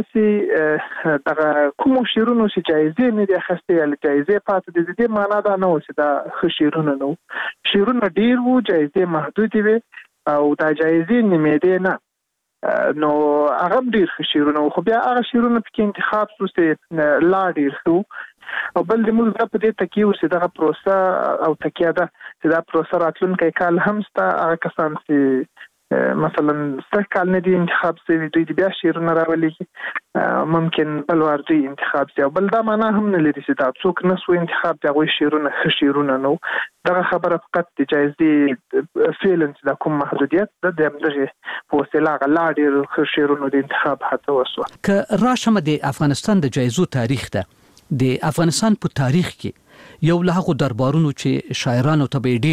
چې دغه کوم شعرونو چې جایزه نه دي اخیستې یا جایزه پاتې دي دې معنا دا نه و چې دا ښه شعرونه نو شعرونه ډېر وو جایزه محدود وي او دا جایزه نیمه نه نو هغه ډېر ښه شعرونه خو بیا هغه شعرونه په انتخاب سوسه لا ډېر شو او بل د موږ په دې تکیه چې دغه پروسه او تکیه ده چې دا پروسه راتلونکي کال هم ستا هغه کسان چې مثلا څه کال نه دي انتخاب شوي دوی بیا شعرونه راولي ممکن بل ورته انتخاب شي او بل دا معنا هم نه لري چې دا څوک نسو انتخاب دی هغه شعرونه ښه شعرونه نو دغه خبره فقط د جایزې فعلن د کوم محدودیت د دغه په وسیله غلا ډیر ښه شعرونه د انتخاب هڅه وسوه. که راشم د افغانستان د جایزو تاریخ ده د افغانستان په تاریخ کې یو له هغو دربارونو چې شاعرانو ته به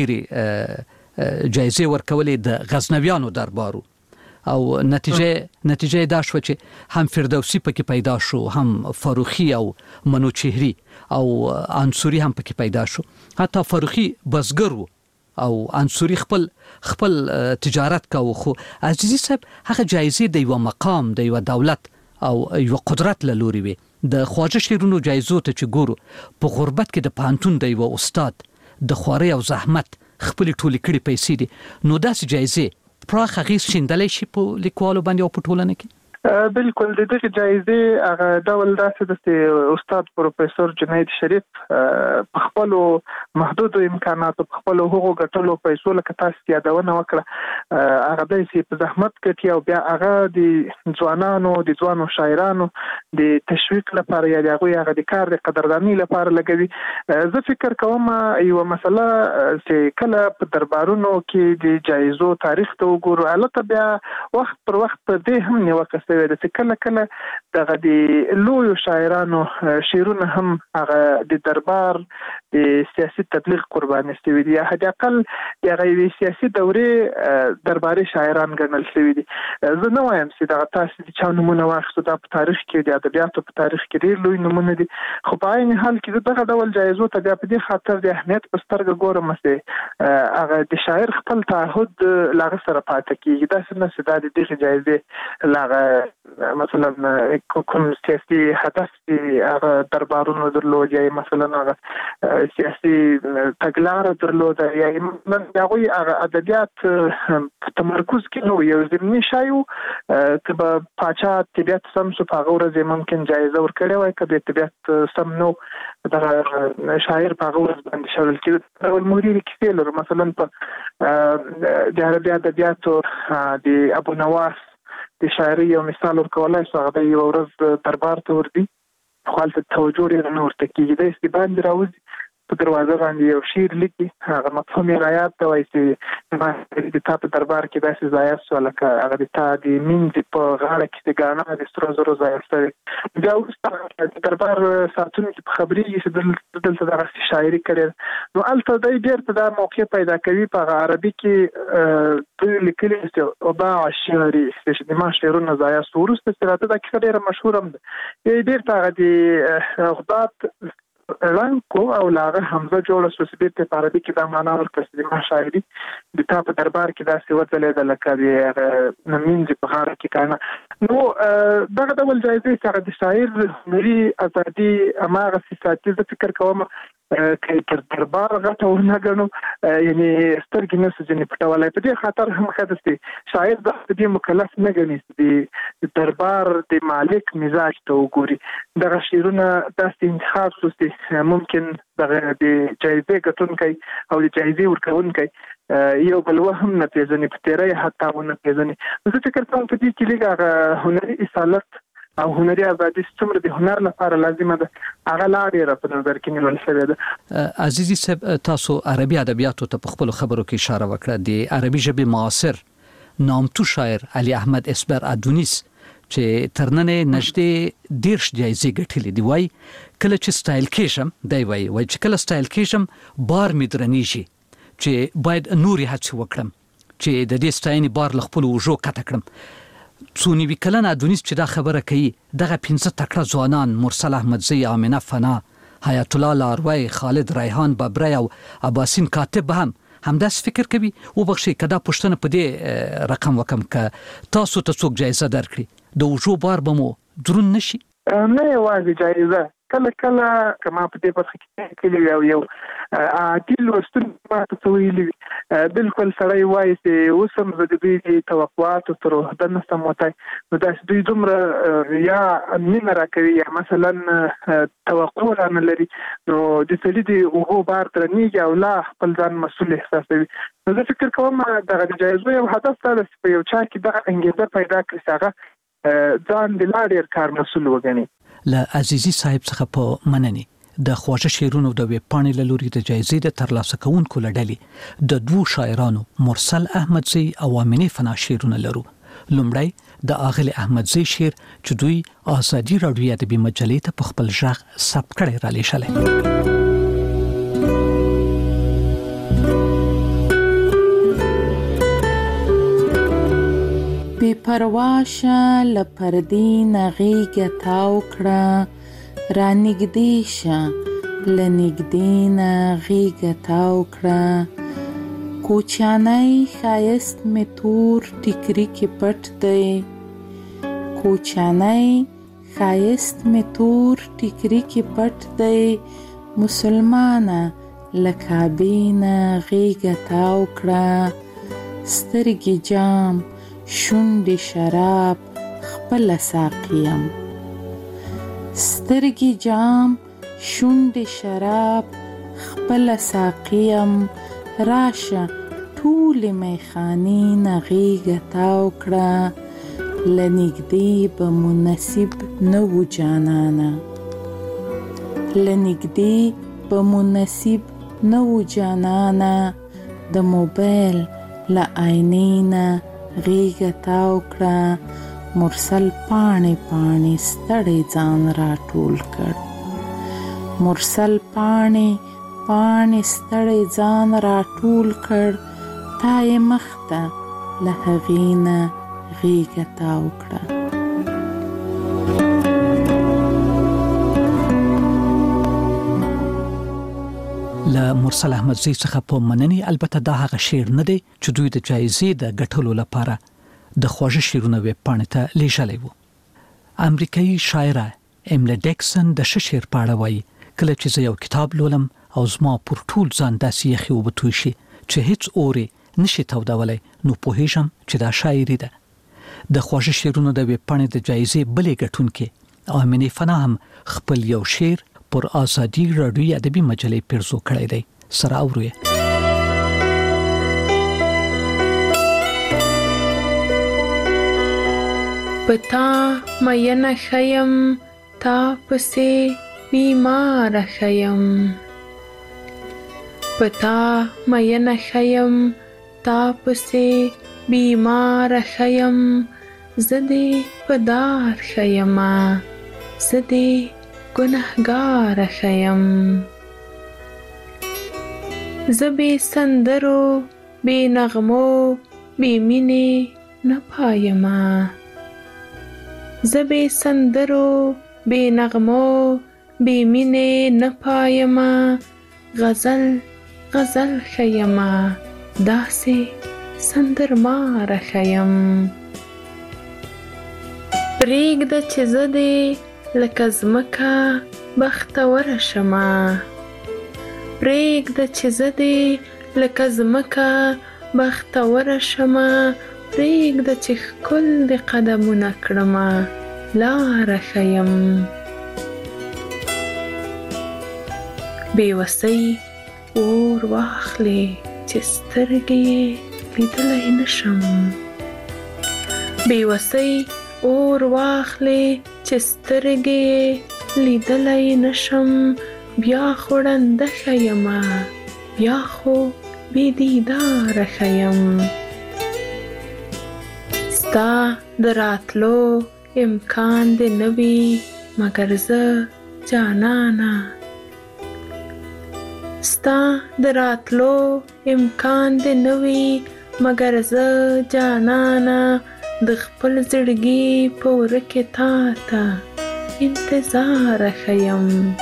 ډېرې جایزې ورکولې د غزنویانو دربارو او نتیجه دا شو چې هم فردوسی پکې پیدا شو هم فاروخی او منوچهری او انصوری هم پکې پیدا شو. حتی فاروخی بزګر او انصوری خپل تجارت کاوه. خو عزیزي صاحب هغه جایزې د یو مقام د یو دولت او یو قدرت له لوري وي. د خواجه شیرونو جایزو ته چې ګورو په غربت کې د پانتون د یو استاد د خواري او زحمت خپل ټولې کړي پیسې دي نو داسې جایزې پراخ غیږ شیندلای شي په لیکوالو باندې او په ټولنه کې. بالکل د دغه جایزې هغه ډول داسې د استاد پروفیسور جنید شریف په خپل محدود امکاناتو په خپل حقوقو ګټلو پیسو لکه تاسو یادونه وکړه هغه د سي په زحمت کې او بیا هغه د ځوانو شاعرانو د تشویق لپاره یا هغه د کار د قدردانی لپاره لګوي. زه فکر کوم یو مسله چې کله په دربارونو کې د جایزو تاریخ ته وګورو البته بیا وخت پر وخت دې هم نیوکه د کله دغه د لویو شاعرانو شعرونه هم هغه د دربار د سیاسي تبلیغ قرباني شوي دي. حد اقل د غوي سیاسي دورې درباري شاعران ګڼل شوي دي. زه نه وایم چې دا تاسو د چا نمونه واخلئ دا په تاریخ کې د ادبیاتو په تاریخ کې ډېر لوی نمونه دي، خو په عین حال کې دغه ډول جایزو ته بیا په دې خاطر د اهمیت په سترګه ګورم چې هغه د شاعر خپل تعهد لاغه سره پاتې کیږي. دا څنګه چې د دې جایزې لاغه مثلا کوم سیاسي هدف هغه دربارونو درلود یا مثلا هغه سیاسي تګلارې درلود یا مثلا هغه ادبیات تمرکز کې نو یو ځینې شایو کبه پاچا طبيعت سم سو په غوړه ممکن جایزه ورکړې وای کبه طبيعت سم نو دا شاعر په غوړه باندې شامل کړي. او موري کې لر مثلا په د عربي ادبیاتو د ابو نواس د شاعري یو مثال ورکولای شو. هغه یو ورځ دربار ته وردی خپل توجه لري نور ته کېږي د استبان دراوځي په دروازه باندې یو شعر لیکي. هغه مفهوم رايات ته وایي چې د تاسو دربار کې داسې ځای سو لکه هغه د تا د منځ په غاړه کې د غاڼه د سترو زرو ځای سره دا اوس د دربار ساتونکو په خبري چې دلته د شاعري کړي نو البته د ډېر ته د موقع پیدا کوي په عربي کې په لیکلي او با شعري چې د ما شعرونه ځای سورسته چې دا کیسه ډېره مشهوره ده. ډېر ته د غضب رنګو او لاغه حمزه جوړه سوسبیت په عربي کې د معنا ورکړي د شاعري د تا په دربار کې دا څه وځلې د لکه د نمینځ په غاړه کې کنه نو دغه ډول جایزې سره د شاعر ملي ازادي اماغه سیاسي د فکر کوم کې تر دربار غټه ونه غنو یعنی سترګې نه سجنې پټولای په دې خاطر هم خدسته شاعر د دې مکلف نه غني د دربار د مالک مزاج ته وګوري. دغه شیرونه د انتخاب سوستي ممکن دغه د جایزې ګټونکي او د جایزې ورکونکي یو بل وهم نه پیژني په تیرې حتی ونه پیژني. زه فکر کوم په دې کې لږه هنري اصالت او هنري ازادي څومره د هنر لپاره لازمه ده هغه لارې را په نظر کې نیول شوې ده. عزیزي صاحب تاسو عربي ادبیاتو ته په خپل خبرو کې اشاره وکړه. د عربي ژبې معاصر نامتو شاعر علي احمد اسبر ادونیس چې ترننه نږدې 10 جایزې ګټلې دی وای کله چې سټایل کېشم دی وای چې کله سټایل کېشم بار می درنیږي چې باید نوري هڅه وکړم چې د دې سټایني بار لخپل وجو کته کړم. څونی وکلن ادونیس چې دا خبره کوي دغه 15 تکړه ځوانان مرسل احمدزی، امینه فنا، حیات الله لاروی، خالد ریحان ببری او عباسین کاتب هم داس فکر کوي او بخشي کدا پښتنه په دې رقم وکم ک تاسو ته څوک جایزه درکړي د وجو بار بمو درون نشي نه یوازې جایزه کله کما په دې برخه کې کلی یو عادل وستون ما ته ویلي بالکل سړی وایي چې اوسم د دې توقعات تر حد نه سموتای نو دا دوی دومره یا نه راکوي یا مثلا توقع نه لري نو د سړي د اوغو بار تر نیږي او لا خپل ځان مسؤل احساسوي. نو زه فکر کوم دغه جایزه یو هدف دا چې یو چا کې دغه انګیزه پیدا کړي هغه ځان د لاړ کار مسؤل وګڼي. ل عزیزي صاحب څخه په منني د خواجه شیرونو د ویب پاڼې لوري د جایزې د ترلاسه کوونکو لړلې د دوه شاعرانو مرسل احمدزی او امینه فنا شیرونه لرو. لومړی د اغل احمدزی شعر چې دوی آزادي راډیو ادبي مجلې ته په خپل ژغ ثبت کړي را لېشل. بی پرواشه لپردین غیگه تاو کړه را نږدې شه لنږدې نه غیگه تاو کړه کوچانای ښایست می تور ټیکری کې پټ دی کوچانای ښایست می تور ټیکری کې پټ دی مسلمانه لکابین غیگه تاو کړه سترګې جام شونډې شراب خپل ساقیم سترګې جام شونډې شراب خپل ساقیم راشه ټول میخانې نغیږه تاو کړه لنږدې به مناسب نه و جانانه لنږدې به مناسب نه و جانانه د موبایل له آینې نه غیږه تاو کړه مرسل پاڼې پاڼې ستړی ځان را ټول کړ مرسل پاڼې پاڼې ستړی ځان راټول کړ، تا یې مخ ته له هغې نه غېږه تاو کړه. له مرسل احمدزی څخه په مننې البته دا هغه شعر نه دی چې دوی د جایزې د ګټلو لپاره د خواږه شعرونو ویب پاڼې ته لیږلی وو. امریکایي شاعره ایمله ډیکسن د شعر په اړه وایي، کله چې زه یو کتاب لولم او زما پر ټول ځان داسې یخې اوبه توی شي چې هیڅ اورې نشي تودولی، نو پوهیږم چې دا شاعري ده. د خواږه شعرونو د ویب پاڼې د جایزې بلې ګټونکې آمینې فنا هم خپل یو شعر پر آزادي راډیوي ادبي مجلې پیرزو کړی دی. سره اورو یې. پتا مینه خیم تا پسې بیمار خیم، پتا مینه خیم تا پسې بیمار خیم، زدې پدار خیما زدې گناهگار خیم، زبې سندرو بې نغمو بې مینې نه پایما، زبې سندرو بې نغمو بې مینې نه پایما، غزل غزل خیما داسې سندرمار خیم، پرېږده چې زه دې لکه ځمکه بختوره شمه، پرېږده چې زه دې لکه ځمکه بختوره شمه، پرېږده چې ښکل دې قدمونه کړمه لاره ښیم، بېوسۍ اور واخلې چې سترګې یې لیدلی نشم، بېوسۍ اور واخلې چې سترګې یې لیدلی نشم، بیا خو ړنده ښیمه بیا خو بې دیداره ښیم، ستا د راتلو امکان دې نه وي مګر زه جانانه، ستا د راتلو امکان دې نه وي مګر زه جانانه، د خپل زړګي په وره کې تا ته انتظار ښیم،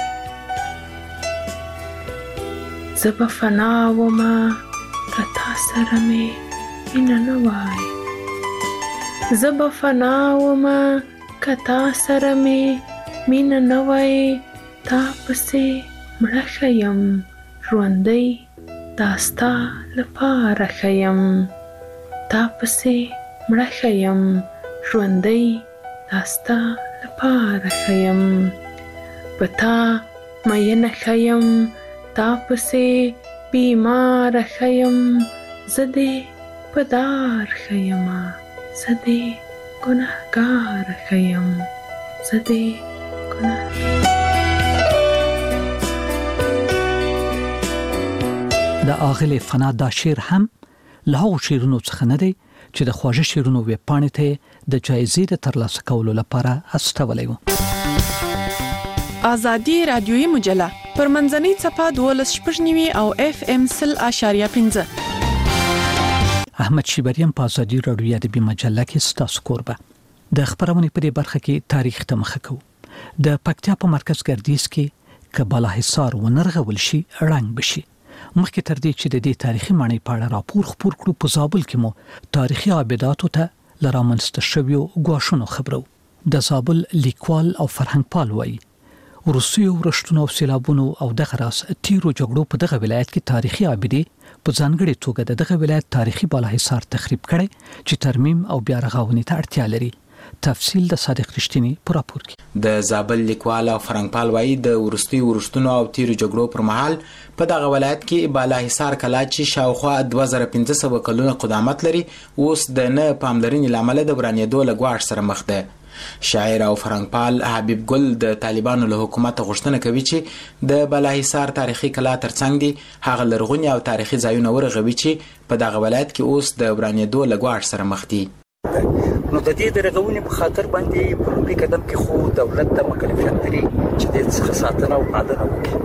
زه به فنا ومه که تا سره مې مینه نه وای، زه به فنا ومه که تا سره مې مینه نه وای، تا پسې مړه ښیم ژوندی دا ستا لپاره ښیم، تا پسې مړه ښیم ژوندی دا ستا لپاره ښیم، په تا مینه ښیم تا پسې بیماره ښیم، زه دې په دار ښیمه زه دې ګناهګاره ښیم، زه دې د اغلې فنا دا شعر هم له هغو شعرونو څخه نه دی چې د خواږه شعرونو ویب پاڼې ته د جایزې د ترلاسه کولو لپاره استولی و. آزادي رادیوي مجله پر منځنۍ څپه 12.9 او FM 100.5. احمد شیبریم په آزادي رادیوي ادبي مجله کې ستاسو کوربه. د خبرونې په دې برخه کې تاریخ ته مخه کوو. د پکتیا په مرکز ګردیز کې کباله حصار ونرغول شي رنگ بشي. مخکې تر دې چې د دې تاریخي معنی په اړه راپور خپور کړو، په زابل کې مو تاریخي عابداتو ته لرامنځته شویو ګواښونو خبرو. د زابل لیکوال او فرهنګ پال وایي روسیو ورشتونو او سیلابونو او دغه راس تیرو جګړو په دغه ولایت کې تاریخي عابدې په ځانګړي توګه دغه ولایت تاریخي بالا حصار تخریب کړي چې ترمیم او بیا رغاونې ته اړتیا لري. تفصیل د صادق رښتینی پر راپور کې. د زابل لیکوال او فرهنګ پال وایي د ورستي ورشتونو او تیرو جګړو پر مهال په دغه ولایت کې بالا حصار کلا چې شاوخوا 2500 کلونه قدامت لري اوس د نه پاملرنې لامل د ورانېدو له ګواښ سره مخ ده. شاعر او فرهنګپال حبیب ګل د طالبانو له حکومت غوښتنه کوي چې د بالا حصار تاریخي کلا ترڅنګ دي هغه لرغونی او تاریخي ځایونه ورغوي چې په دغه ولایت کې اوس د ورانېدو له ګواښ سره مخ دي. نو د دې درغونې په خاطر باندې په لومړي قدم کې خو دولت ته مکلفیت لري چې د څخه ساتنه او پالنه وکړي. د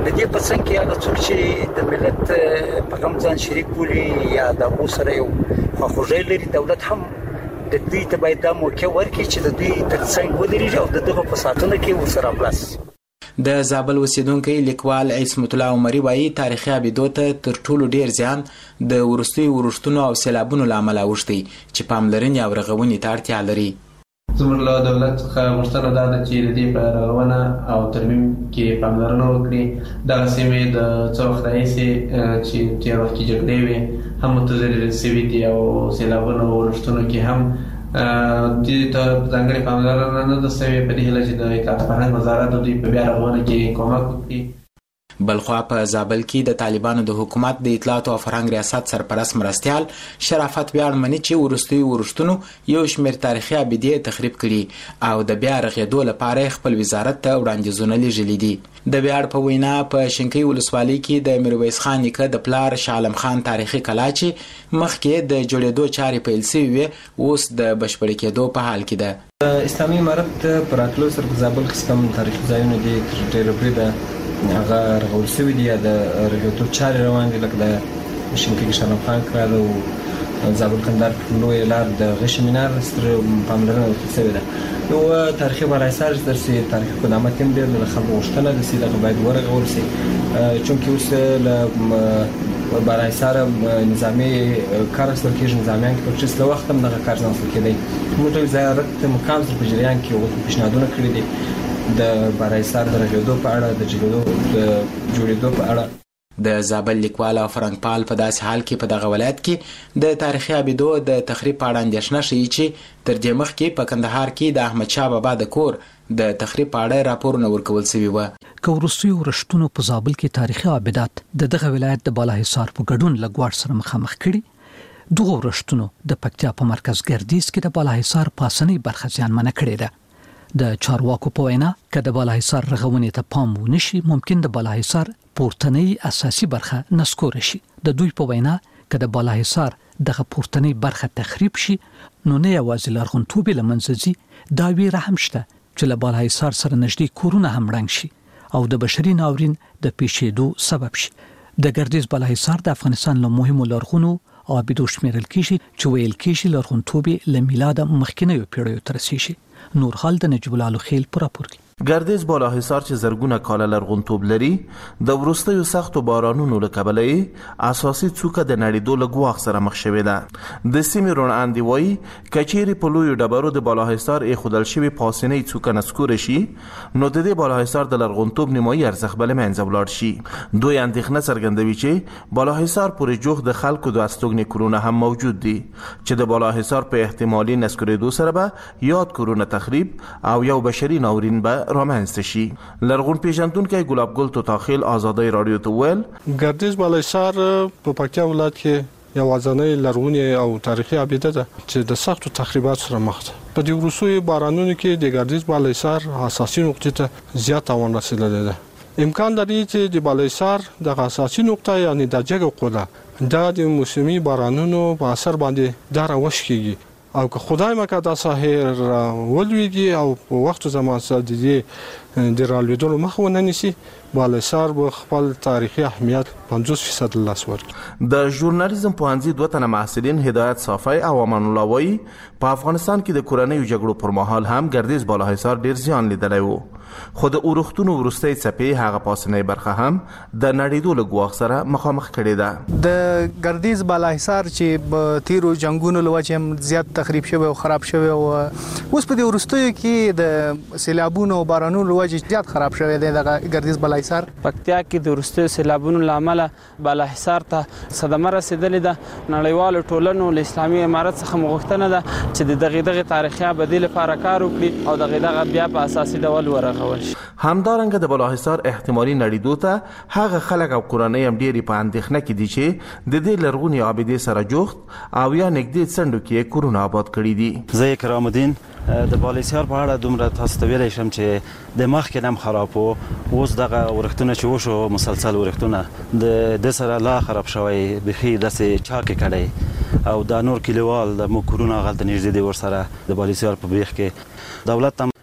د دې په څنګ کې هغه څوک چې د ملت په کوم ځان شریک بولي یا د اوسره یو خواخوږي لري، دولت هم د دوی ته باید دا موقع ورکړي چې د دوی تر څنګ ودرېږي او د دغه په ساتنه کې ورسره ملاس. د زابل اوسیدونکو لیکوال عصمت الله عمري وایي تاریخي ابیدو ته تر ټولو ډیر زیان د ورستي ورښتونو او سیلابونو لامل اوښتي چې پاملرنې او رغونې ته اړتیا لري. زموږ له دولت څخه غوښتنه دا ده چې د دې په رغونه او ترمیم کې پاملرنه وکړي. دغه سیمې د څو وخت راهیسې چې تېر وخت کې جګړې وې هم متضررې سوي دي او سیلابونو او ورښتونو کې هم دې ته ځانګړې پاملرنه نه ده سوې، په دې هیله چې د اطلاعات فرهنګ وزارت د دوی په بیا رغونه کې کومک وکړي. بلخوا په زابل کې د طالبانو د حکومت د اطلاعات او فرهنګ ریاست سرپرست مرستیال شرافت ویاړ مني چې ورستي ورښتونو یو شمېر تاریخي ابیدې تخریب کړي او د بیا رغېدو لپاره خپل وزارت ته وړاندیزونه لیږلي دي. د ویاړ په وینا په شینکۍ ولسوالۍ کې د میرویس خان نیکه د پلار شاه عالم خان تاریخي کلا چې مخکې د جوړېدو چارې پیل شوې وې اوس د بشپړې کېدو په حال کې ده. اسلامي امارت په راتلو سره په زابل کې کوم تاریخي ځایونه دي تر ډېره بریده هغه رغول شوي دي یا د رغېدو چارې روان دي، لکه د شینکۍ شاه عالم خان کلا او زابل کندهار لویه لار د غشي مینار ستر پاملرنه ورکړل شوې ده. یو تاریخي بالاحصار چې درسي تاریخي قدامت هم ډېر د خلکو غوښتنه ده چې دغه باید ورغول شي، چونکې اوس له بالاحصار نظامي کار اخیستل کېږي، نظامیان کې چې له وخت هم دغه کار نه اخیستل کېدی. موږ د وزارت مقام سره په جریان کې هغوی پیشنهادونه کړي دي د بالاحصار د رغېدو په اړه، د جوړېدو په اړه. د زابل لیکوال او فرهنګپال په داسې حال کې په دغه ولایت کې د تاریخي ابیدو د تخریب په اړه اندېښنه ښیي چې تر دې مخکې په کندهار کې د احمد شاه بابا د کور د تخریب په اړه راپورونه ورکول شوي وو. که ورستي ورښتونو په زابل کې تاریخي ابیدات د دغه ولایت د بالاحصار په ګډون له ګواښ سره مخامخ کړي، دغه ورښتونو د پکتیا په مرکز ګردیز کې د بالاحصار پاسنۍ برخه زیانمنه کړې ده. د چارواکو په وینا که د بالاحصار رغونې ته پام ونشي ممکن د بالاحصار پورتنۍ اساسي برخه نسکور شي. د دوی په وینا که د بالاحصار دغه پورتنۍ برخه تخریب شي نو نه یوازې لرغونتوب له منځه ځي، دا ویره هم شته چې له بالاحصار سره نږدې کورونه هم ړنګ شي او د بشري ناورین د پیښېدو سبب شي. د ګردیز بالاحصار د افغانستان له مهمو لرغونو ابیدو شمیرل کیږي چې ویل کیږي لرغونتوب له میلاد مخکینیو پیړیو تر رسیږي. نور حال د نجیب الله الخیل پر راپور کې. ګردیز بالاحصار چې زرګونه کاله لرغونتوب لري د وروستیو سختو بارانونو له کبله اساسي څوکه د نړیدو له ګواښ سره مخ شوې ده. د سیمې روڼاندې وایي کچېرې په لویو ډبرو د بالاحصار ایښودل شوې پاسنۍ څوکه نسکوره شي نو د دې بالاحصار د لرغونتوب نیمایي ارزښت به له منځه ولاړ شي. دوی اندېښنه څرګندوي چې بالاحصار پورې جوخت د خلکو د استوګنې کورونه هم موجود دي چې د بالاحصار په احتمالي نسکورېدو سره به یاد کورونه تخریب او یو بشري ناورین به رامنځته شي. لرغون پیژندونکی ګلاب ګل توتاخیل آزادۍ رادیو ته ویل ګردیز بالاحصار په پکتیا ولایت کې یو ځانګړی لرغونی او تاریخي ابیده ده چې د سختو تخریبات سره مخ ده. په دې وروستیو بارانونو کې د ګردیز بالاحصار اساسي نقطې ته زیات تاوان رسیدلی ده. امکان لري چې د بالاحصار د اساسي نقطه یعنی د جګ قوله دا د موسمي بارانونو په اثر باندې دا راوښکيږي او که خدای مکه دا ساحر ولويږي او په وخت زمان سره د دې د رالوېدلو مخ ونه نیسي بالاحصار به خپل تاریخي اهمیت 50% لاس ورکړي. د ژورنالیزم پوهنځي دوه تنه محصلین هدایت صافی او امان الله وایي په افغانستان کې د کورنیو جګړو پر مهال هم ګردیز بالاحصار ډیر زیان لیدلی و، خو د اورښتونو وروستۍ څپې هغه پاسنۍ برخه هم د نړیدو له ګواښ سره مخامخ کړې ده. د ګردیز بالاحصار چې په تیرو جنگونو له وجې هم زیات تخریب شوی او خراب شوی او اوس په دې وروستیو کې د سیلابونو او بارانونو له وجې زیات خراب شوی دی. د ګردیز بالاحصار پکتیا کې د وروستیو سیلابونو له امله بالاحصار ته صدمه رسیدلې ده. نړیوالو ټولنو له اسلامي امارت څخه غوښتنه ده چې دغه تاریخي ابدي لپاره کار وکړي او دغه بیا په اساسي ډول ورغول شي. همدارنګه د بالاحصار احتمالي نړیدو ته هغه خلک او کورنۍ هم ډېری په اندېښنه کې دي چې د دې لرغونې ابیدې سره جوخت او یا نږدې څنډو کې کورونه آباد کړي دي. زه کرام الدین د بالاحصار په اړه دومره تاسو ته ویلی شم چې د مخکې هم خراب و، اوس دغه ورښتونه چې وشو مسلسل ورښتونه د سره لا خراب شوی، بیخي داسې چاکې کړی او دا نور کلیوال د موږ کورونه هغلته نږدې دي ورسره د بالاحصار په بیخ کې. دولت هم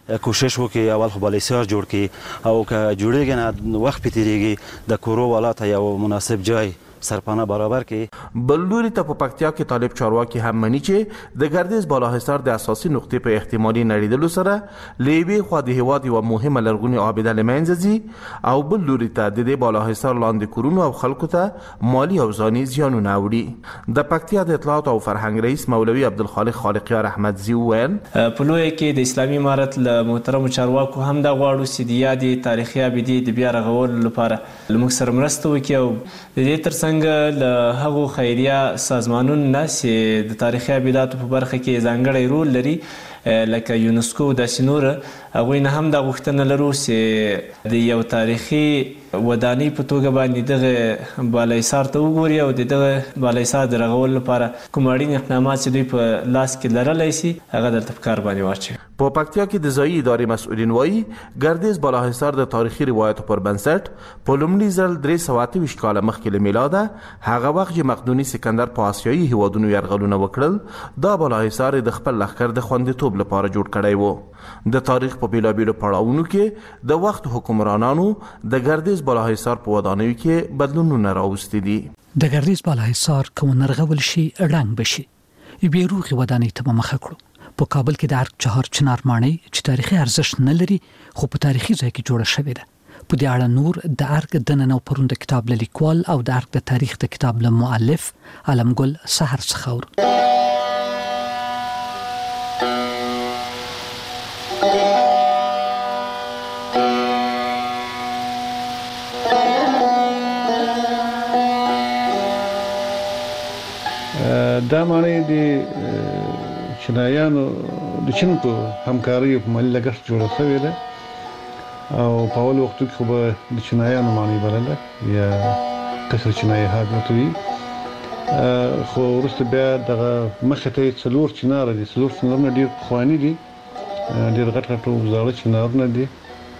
کوشش وکړي اول خو بالاحصار جوړ کړي او که جوړیږي نه وخت پې تېرېږي د کورو والا ته یو مناسب جای سرپناه برابر کړي. بل لوري ته په پکتیا کې طالب چارواکي هم مني چې د ګردیز بالاحصار د اساسي نقطې په احتمالي نړیدلو سره له یوې خوا د هېواد یوه مهمه لرغونې عابده له منځه ځي او بل لوري ته د دې بالاحصار لاندې کورونو او خلکو ته مالي او ځاني زیانونه اوړي. د پکتیا د اطلاعات او فرهنګ رئیس مولوي عبدالخالق خالقیار احمدزي وویل په لویه کې د اسلامي امارت له محترمو چارواکو هم دا غواړو چې د یادې تاریخي عابدې د بیا رغولو لپاره له موږ سره مرسته وکړي او د دې ترڅنګ له هغو خیریه سازمانونو نه چې د تاریخي عابداتو په برخه کې ځانګړی رول لري لکه یونسکو داسې نور هغوی نه هم دا غوښتنه لرو چې د یو تاریخي ودانۍ په توګه باندې دغه بالاحصار ته وګوري او د دغه بالاحصار د رغولو لپاره کوم اړین اقدامات چې دوی په لاس کې لرلی شي هغه دلته په کار باندې واچوي. په پکتیا کې د ځایي ادارې مسؤلین وایي ګردیز بالاحصار د تاریخي روایتو پر بنسټ په لومړي ځل 328 کاله مخکې له میلاده هغه وخت چې مقدوني سکندر په آسیایي هیوادونو یرغلونه وکړل دا بالاحصار د خپل لښکر د خوندیتوب لپاره جوړ کړی و. د تاریخ په بیلابیلو پړاوونو کې د وخت حکمرانانو د ګردیز بالاحصار په ودانیو کې بدلونونه راوستي دي. د ګردیز بالاحصار کوم نرغول شي رنګ بشي یوې روغې ودانۍ ته مخه کړو. په کابل کې د ارګ چهار چنار ماڼۍ چې تاریخي ارزښت نه لري خو په تاریخي ځای کې جوړه شوې ده. په دې اړه نور د ارګ د نن او پرون د کتاب له لیکوال او د ارګ د تاریخ د کتاب له مؤلف علمګل سحر څخه اورو. دا ماڼۍ د چینایانو د چین په همکارۍ په مالي لګښت جوړه شوې ده او په اول وختو کې خو به د چینایانو ماڼۍ بلله یا قصر چینایي ورته وایي خو وروسته بیا دغه مخې ته یې 4 چناره دي. 4 چنارونه ډېر پخواني دي ډېر غټ غټ او زاړه چنارونه دي.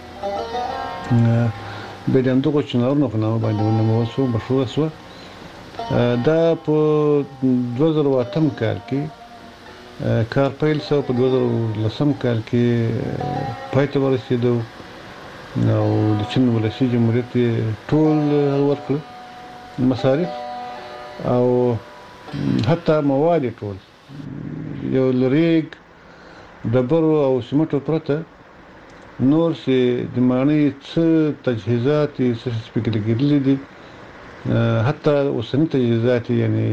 بیا د همدغو چنارونو په نامه باندې ونومول شو مشهوره شوه. دا په 2008 کال کې کار پیل شو په 2010 کال کې پای ته ورسېدو او د چین ولسي جمهوریت ټول ورکړل مصارف او حتی مواد ټول یو لریګ ډبرو او سیمټو پرته نور چې د ماڼۍ څه تجهیزات څه سپیکر کېدلي دي حتی اوسني تجهیزات یعنی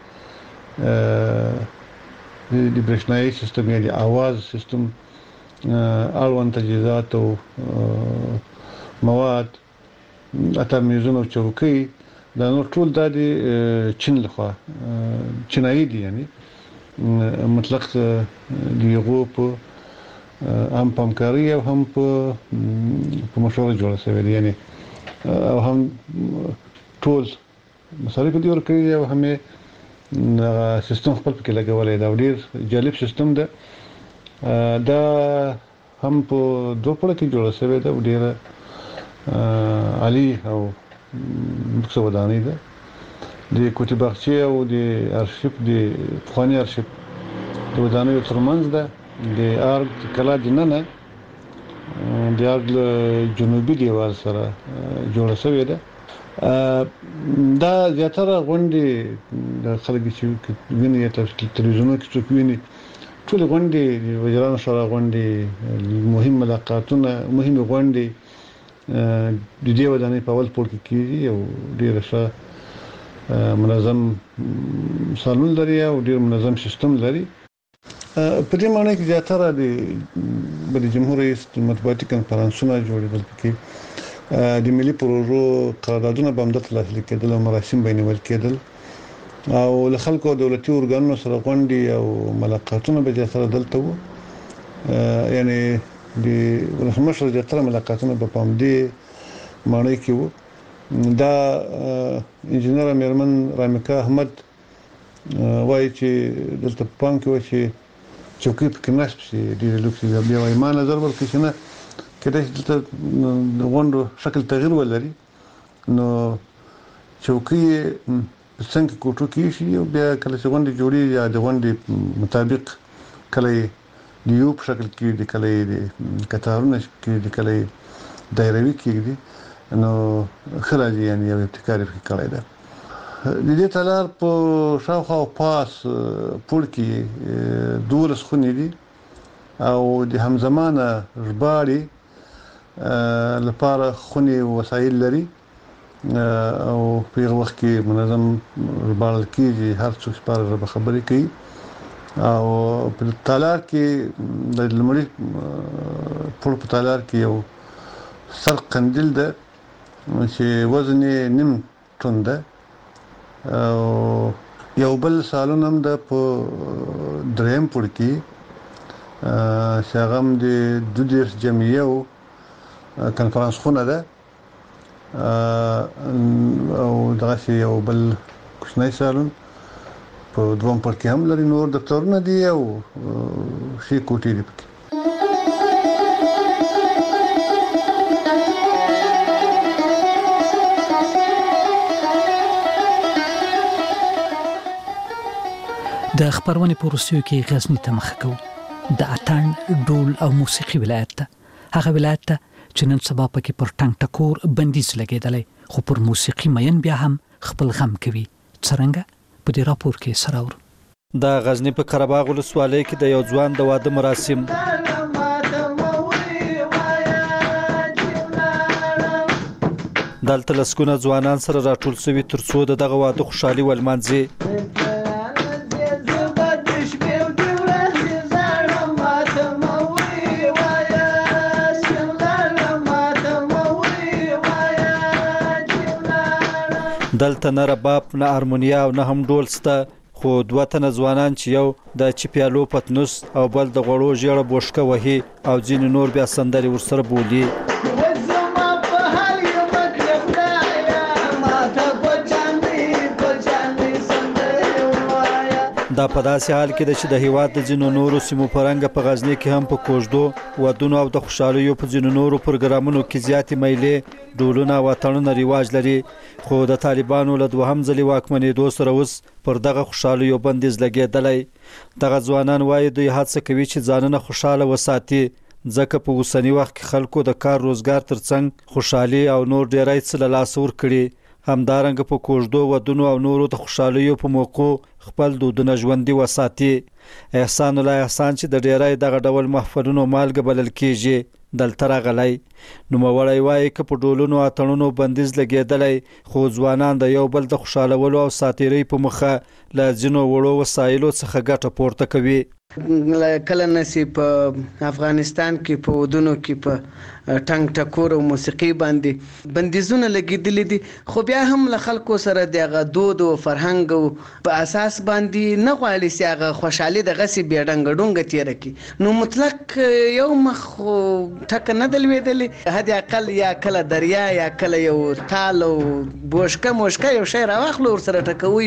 د برېښنایي سیستم یا د اواز سیستم اړوند تجهیزات او مواد حتی میزونه او چوکۍ دا نور ټول دا د چین لخوا چینایي دي یعنی مطلق د هغو په هم په همکارۍ او هم په مشوره جوړه شوې دي یعنی او هم ټول مصارف دي ورکړي او هم سیستم خپل پکې لګولای دا ډېر جالب سیستم ده. دا هم په دوه پړه کې جوړه شوې ده ډېره عالي او مکسو ودانۍ ده. د کوټې باغچې او د ارشیف د پخواني ارشیف د ودانیو ترمنځ ده. د ارګ کلا دننه د ارګ جنوبي دیوال سره جوړه شوې ده. دا زیاتره غونډې د خلک چې ویني تلویزیونونو کې څوک ویني ټول غونډې د وزیرانو سره غونډې مهم ملاقاتونه مهمې غونډې د دې ودانۍ په اول پوړ کې کېږي او ډېر ښه منظم سالون لري او ډېر منظم سیستم لري. په دې معنی کې زیاتره د جمهور رئیس مطبوعاتي کنفرانسونه جوړېدل پکې د ملي پروژو قراردادونه به همدلته لاسلیک کېدل او مراسم به یې نیول کېدل او له خلکو او دولتي ارګانونو سره غونډې او ملاقاتونه به زیاتره دلته وو. یعنی د ولسمشر زیاتره ملاقاتونه به په همدې ماڼۍ کې وو. دا انجینر میرمن رامیکا احمد وایي چې دلته په پام کې و چې چوکۍ پکې نصب شي ډېرې لوکسې بیا وایي ما نظر ورکړي چې نه کېدای شي دلته د غونډو شکل تغییر ولري نو چوکۍ په څنګ کې کوټو کې شي او بیا کله چې غونډې جوړېږي یا د غونډې مطابق کله یې د یو په شکل کې د کلی د قطارونه کې د کلی دایروي کېږي نو خراجي یعنی یو ابتکار یې کړی دی. د دې تالار په شاوخوا او پاس پوړ کې 12 خونې دي او د همزمانه ژباړې لپاره خونې وسایل لري او په یو وخت کې منظم ژباړل کېږي، هر څوک په اړه خبرې کوي. او په تالار کې د لمړي پوړ په تالار کې یو سر قندیل ده چې وزن یې نیم ټن ده او یو بل سالون هم ده په دریم پوړ کې چې هغه هم د 22 جمعیه او کنفرانس خونه ده او دغه یو بل کوچنی سالون په دوم پړ کې هم لري. نور دفترونه دي او شي کوټې دي پکې. د خبرونه په روسیو کې غزنی ته مخ کو د اتن ډول او موسیقي ولایت ته، هغه ولایت ته چې نن سبا پکې پر ټنګ ټکور بندیز لګیدلې، خو پر موسیقي مین بیا هم خپل غم کوي. څرنګه په دې راپور کې سراور د غزنی په قرهباغ ولسوالۍ کې د یو ځوان د واده مراسم دلته لسګونه ځوانان سره راټول شوي ترڅو دغه واده خوشحالي ولمانځي. دلته نه رباب، نه هارمونیا او نه هم ډول شته، خو دوه تنه ځوانان چې یو د چپیالو پتنوس او بل د غوړو ژیړه بوشکه وهي او ځینې نور بیا سندرې ورسره بولي. دا په داسې حال کې ده چې د هیواد د ځینو نورو سیمو په رنګه په غزنی کې هم په کوژدو ودونو او د خوشحالیو په ځینو نورو پروګرامونو کې زیاتې میلې، ډولونه او اتڼونه رواج لري. خو د طالبانو له دوهم ځلې واکمنېدو سره اوس پر دغه خوشحالیو بندیز لګېدلی. دغه ځوانان وایي دوی هڅه کوي چې ځانونه خوشحاله وساتي، ځکه په اوسني وخت کې خلکو د کار روزګار ترڅنګ خوشحالي او نور ډیری څه له لاسه ورکړي. همدارنګه په کوژدو ودونو او نورو د خوشحالیو په موقع خپل دودونه ژوندي وساتي. احسان الله احسان چې د ډیری دغه ډول محفلونو مالګه بلل کیږي دلته راغلی. نوموړی وایي که په ډولونو اتڼونو بندیز لګېدلی، خو ځوانان د یو بل د خوشحالولو او ساتیرۍ په مخه له ځینو وړو وسایلو څخه ګټه پورته کوي. کله نسی په افغانستان کې په ودونو کې په ټنګ ټکور او موسیقي باندې بندیزونه لګیدلې دي، خو بیا هم له خلکو سره دغه دود او فرهنګ په اساس باندې نه غواړي چې هغه خوشحالي د غسی بیډنګ ډونګ تیر کی. نو مطلق یو مخ ټک نه دلویدلې، هدي اقل یا کله دریا یا کله یو تال او بوشکه موشکه یو شی راوخلو ور سره ټکوي.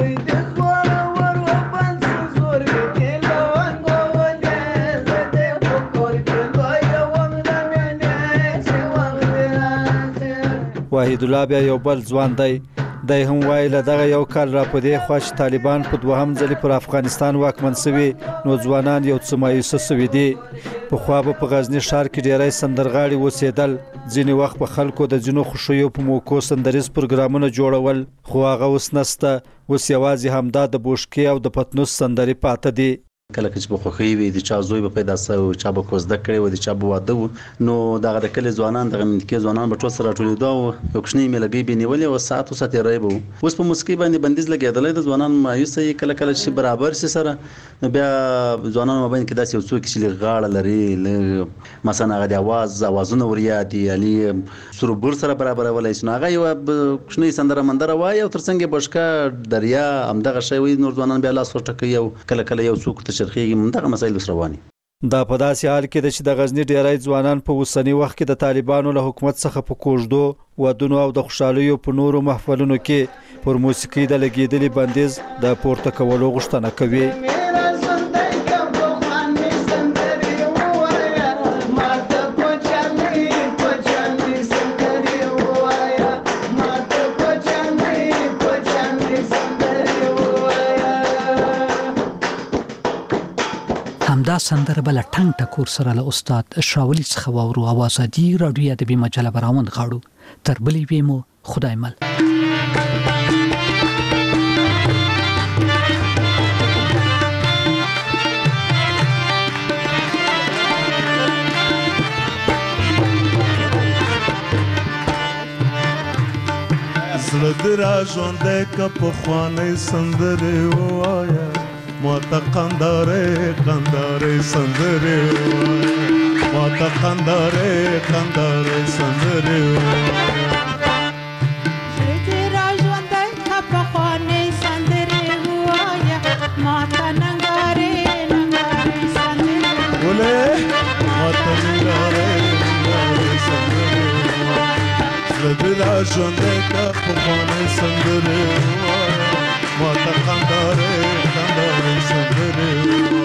واحد الله بیا یو بل ځوان دی، دای هم وایي له دغه یو کال را پدې خو چې طالبان په دوهم ځلې پر افغانستان واکمن شوي نو ځوانان یو څه مایوسه شوي دي. پخوا به په غزنی ښار کې ډیری سندرغاړي اوسېدل، ځینې وخت په خلکو د ځینو خوښیو په موقعو سندریز پروګرامونه جوړول، خو هغه اوس نسته. اوس یوازې همدا د بوشکې او د پتنوس سندرې پاته دي. کله چې په خوخي وي د چا زوی به پیدا سو، چا به کوزده کړي و، د چا به واده و، نو دغه د کلی ځوانان دغه منطقې ځوانان به ټول سره ټولېدو او یو کوچنی میلګي به نیولې او ساعت او ساعت رای به. اوس په موسیقي باندې بندیز لګېدلی، د ځوانان مایوسه کله کله چې برابر سي سره بیا ځوانان مابین کې داسې یو څوک چې غاړه لري مثلا هغه د اوازونه وریادي یعنی سروبر سره برابر ولای شنو هغه یو کوچنی سندره مندره وای او ترڅنګ بشکا دریا همدغه شی وي. نور ځوانان بیا لاس ورټکي او کله کله یو څوک شرخیږي منطقه مسایل رواني. دا په داسې حال کې د چې د غزنی ډیری ځوانان په اوسنی وخت کې د طالبانو له حکومت څخه په کوژدو ودونو او د خوشحالیو په نورو محفلونو کې پر موسیقي د لګېدلي بندیز د پورته کولو غوښتنه کوي. همدا دا سندره بل ټنګ ټکور سره له استاد شاولی څخه واورو. آوازادي رادیو ادبي مجله براوند غاړو. تر بلې ویمو خدای مل. زړه دې را ژوندی که پخوانۍ سندرې ووایه ماته قندارې سندرې ووایه ماته قندارې سندرې ووایه زړه دې را ژوندی که پخوانۍ سندرې ووایه ماته ننګارې سندرې ولې ماته ننګارې سندرې زړه دې را ژوندی که پخوانۍ سندرې ووایه ماته قندارې سندرې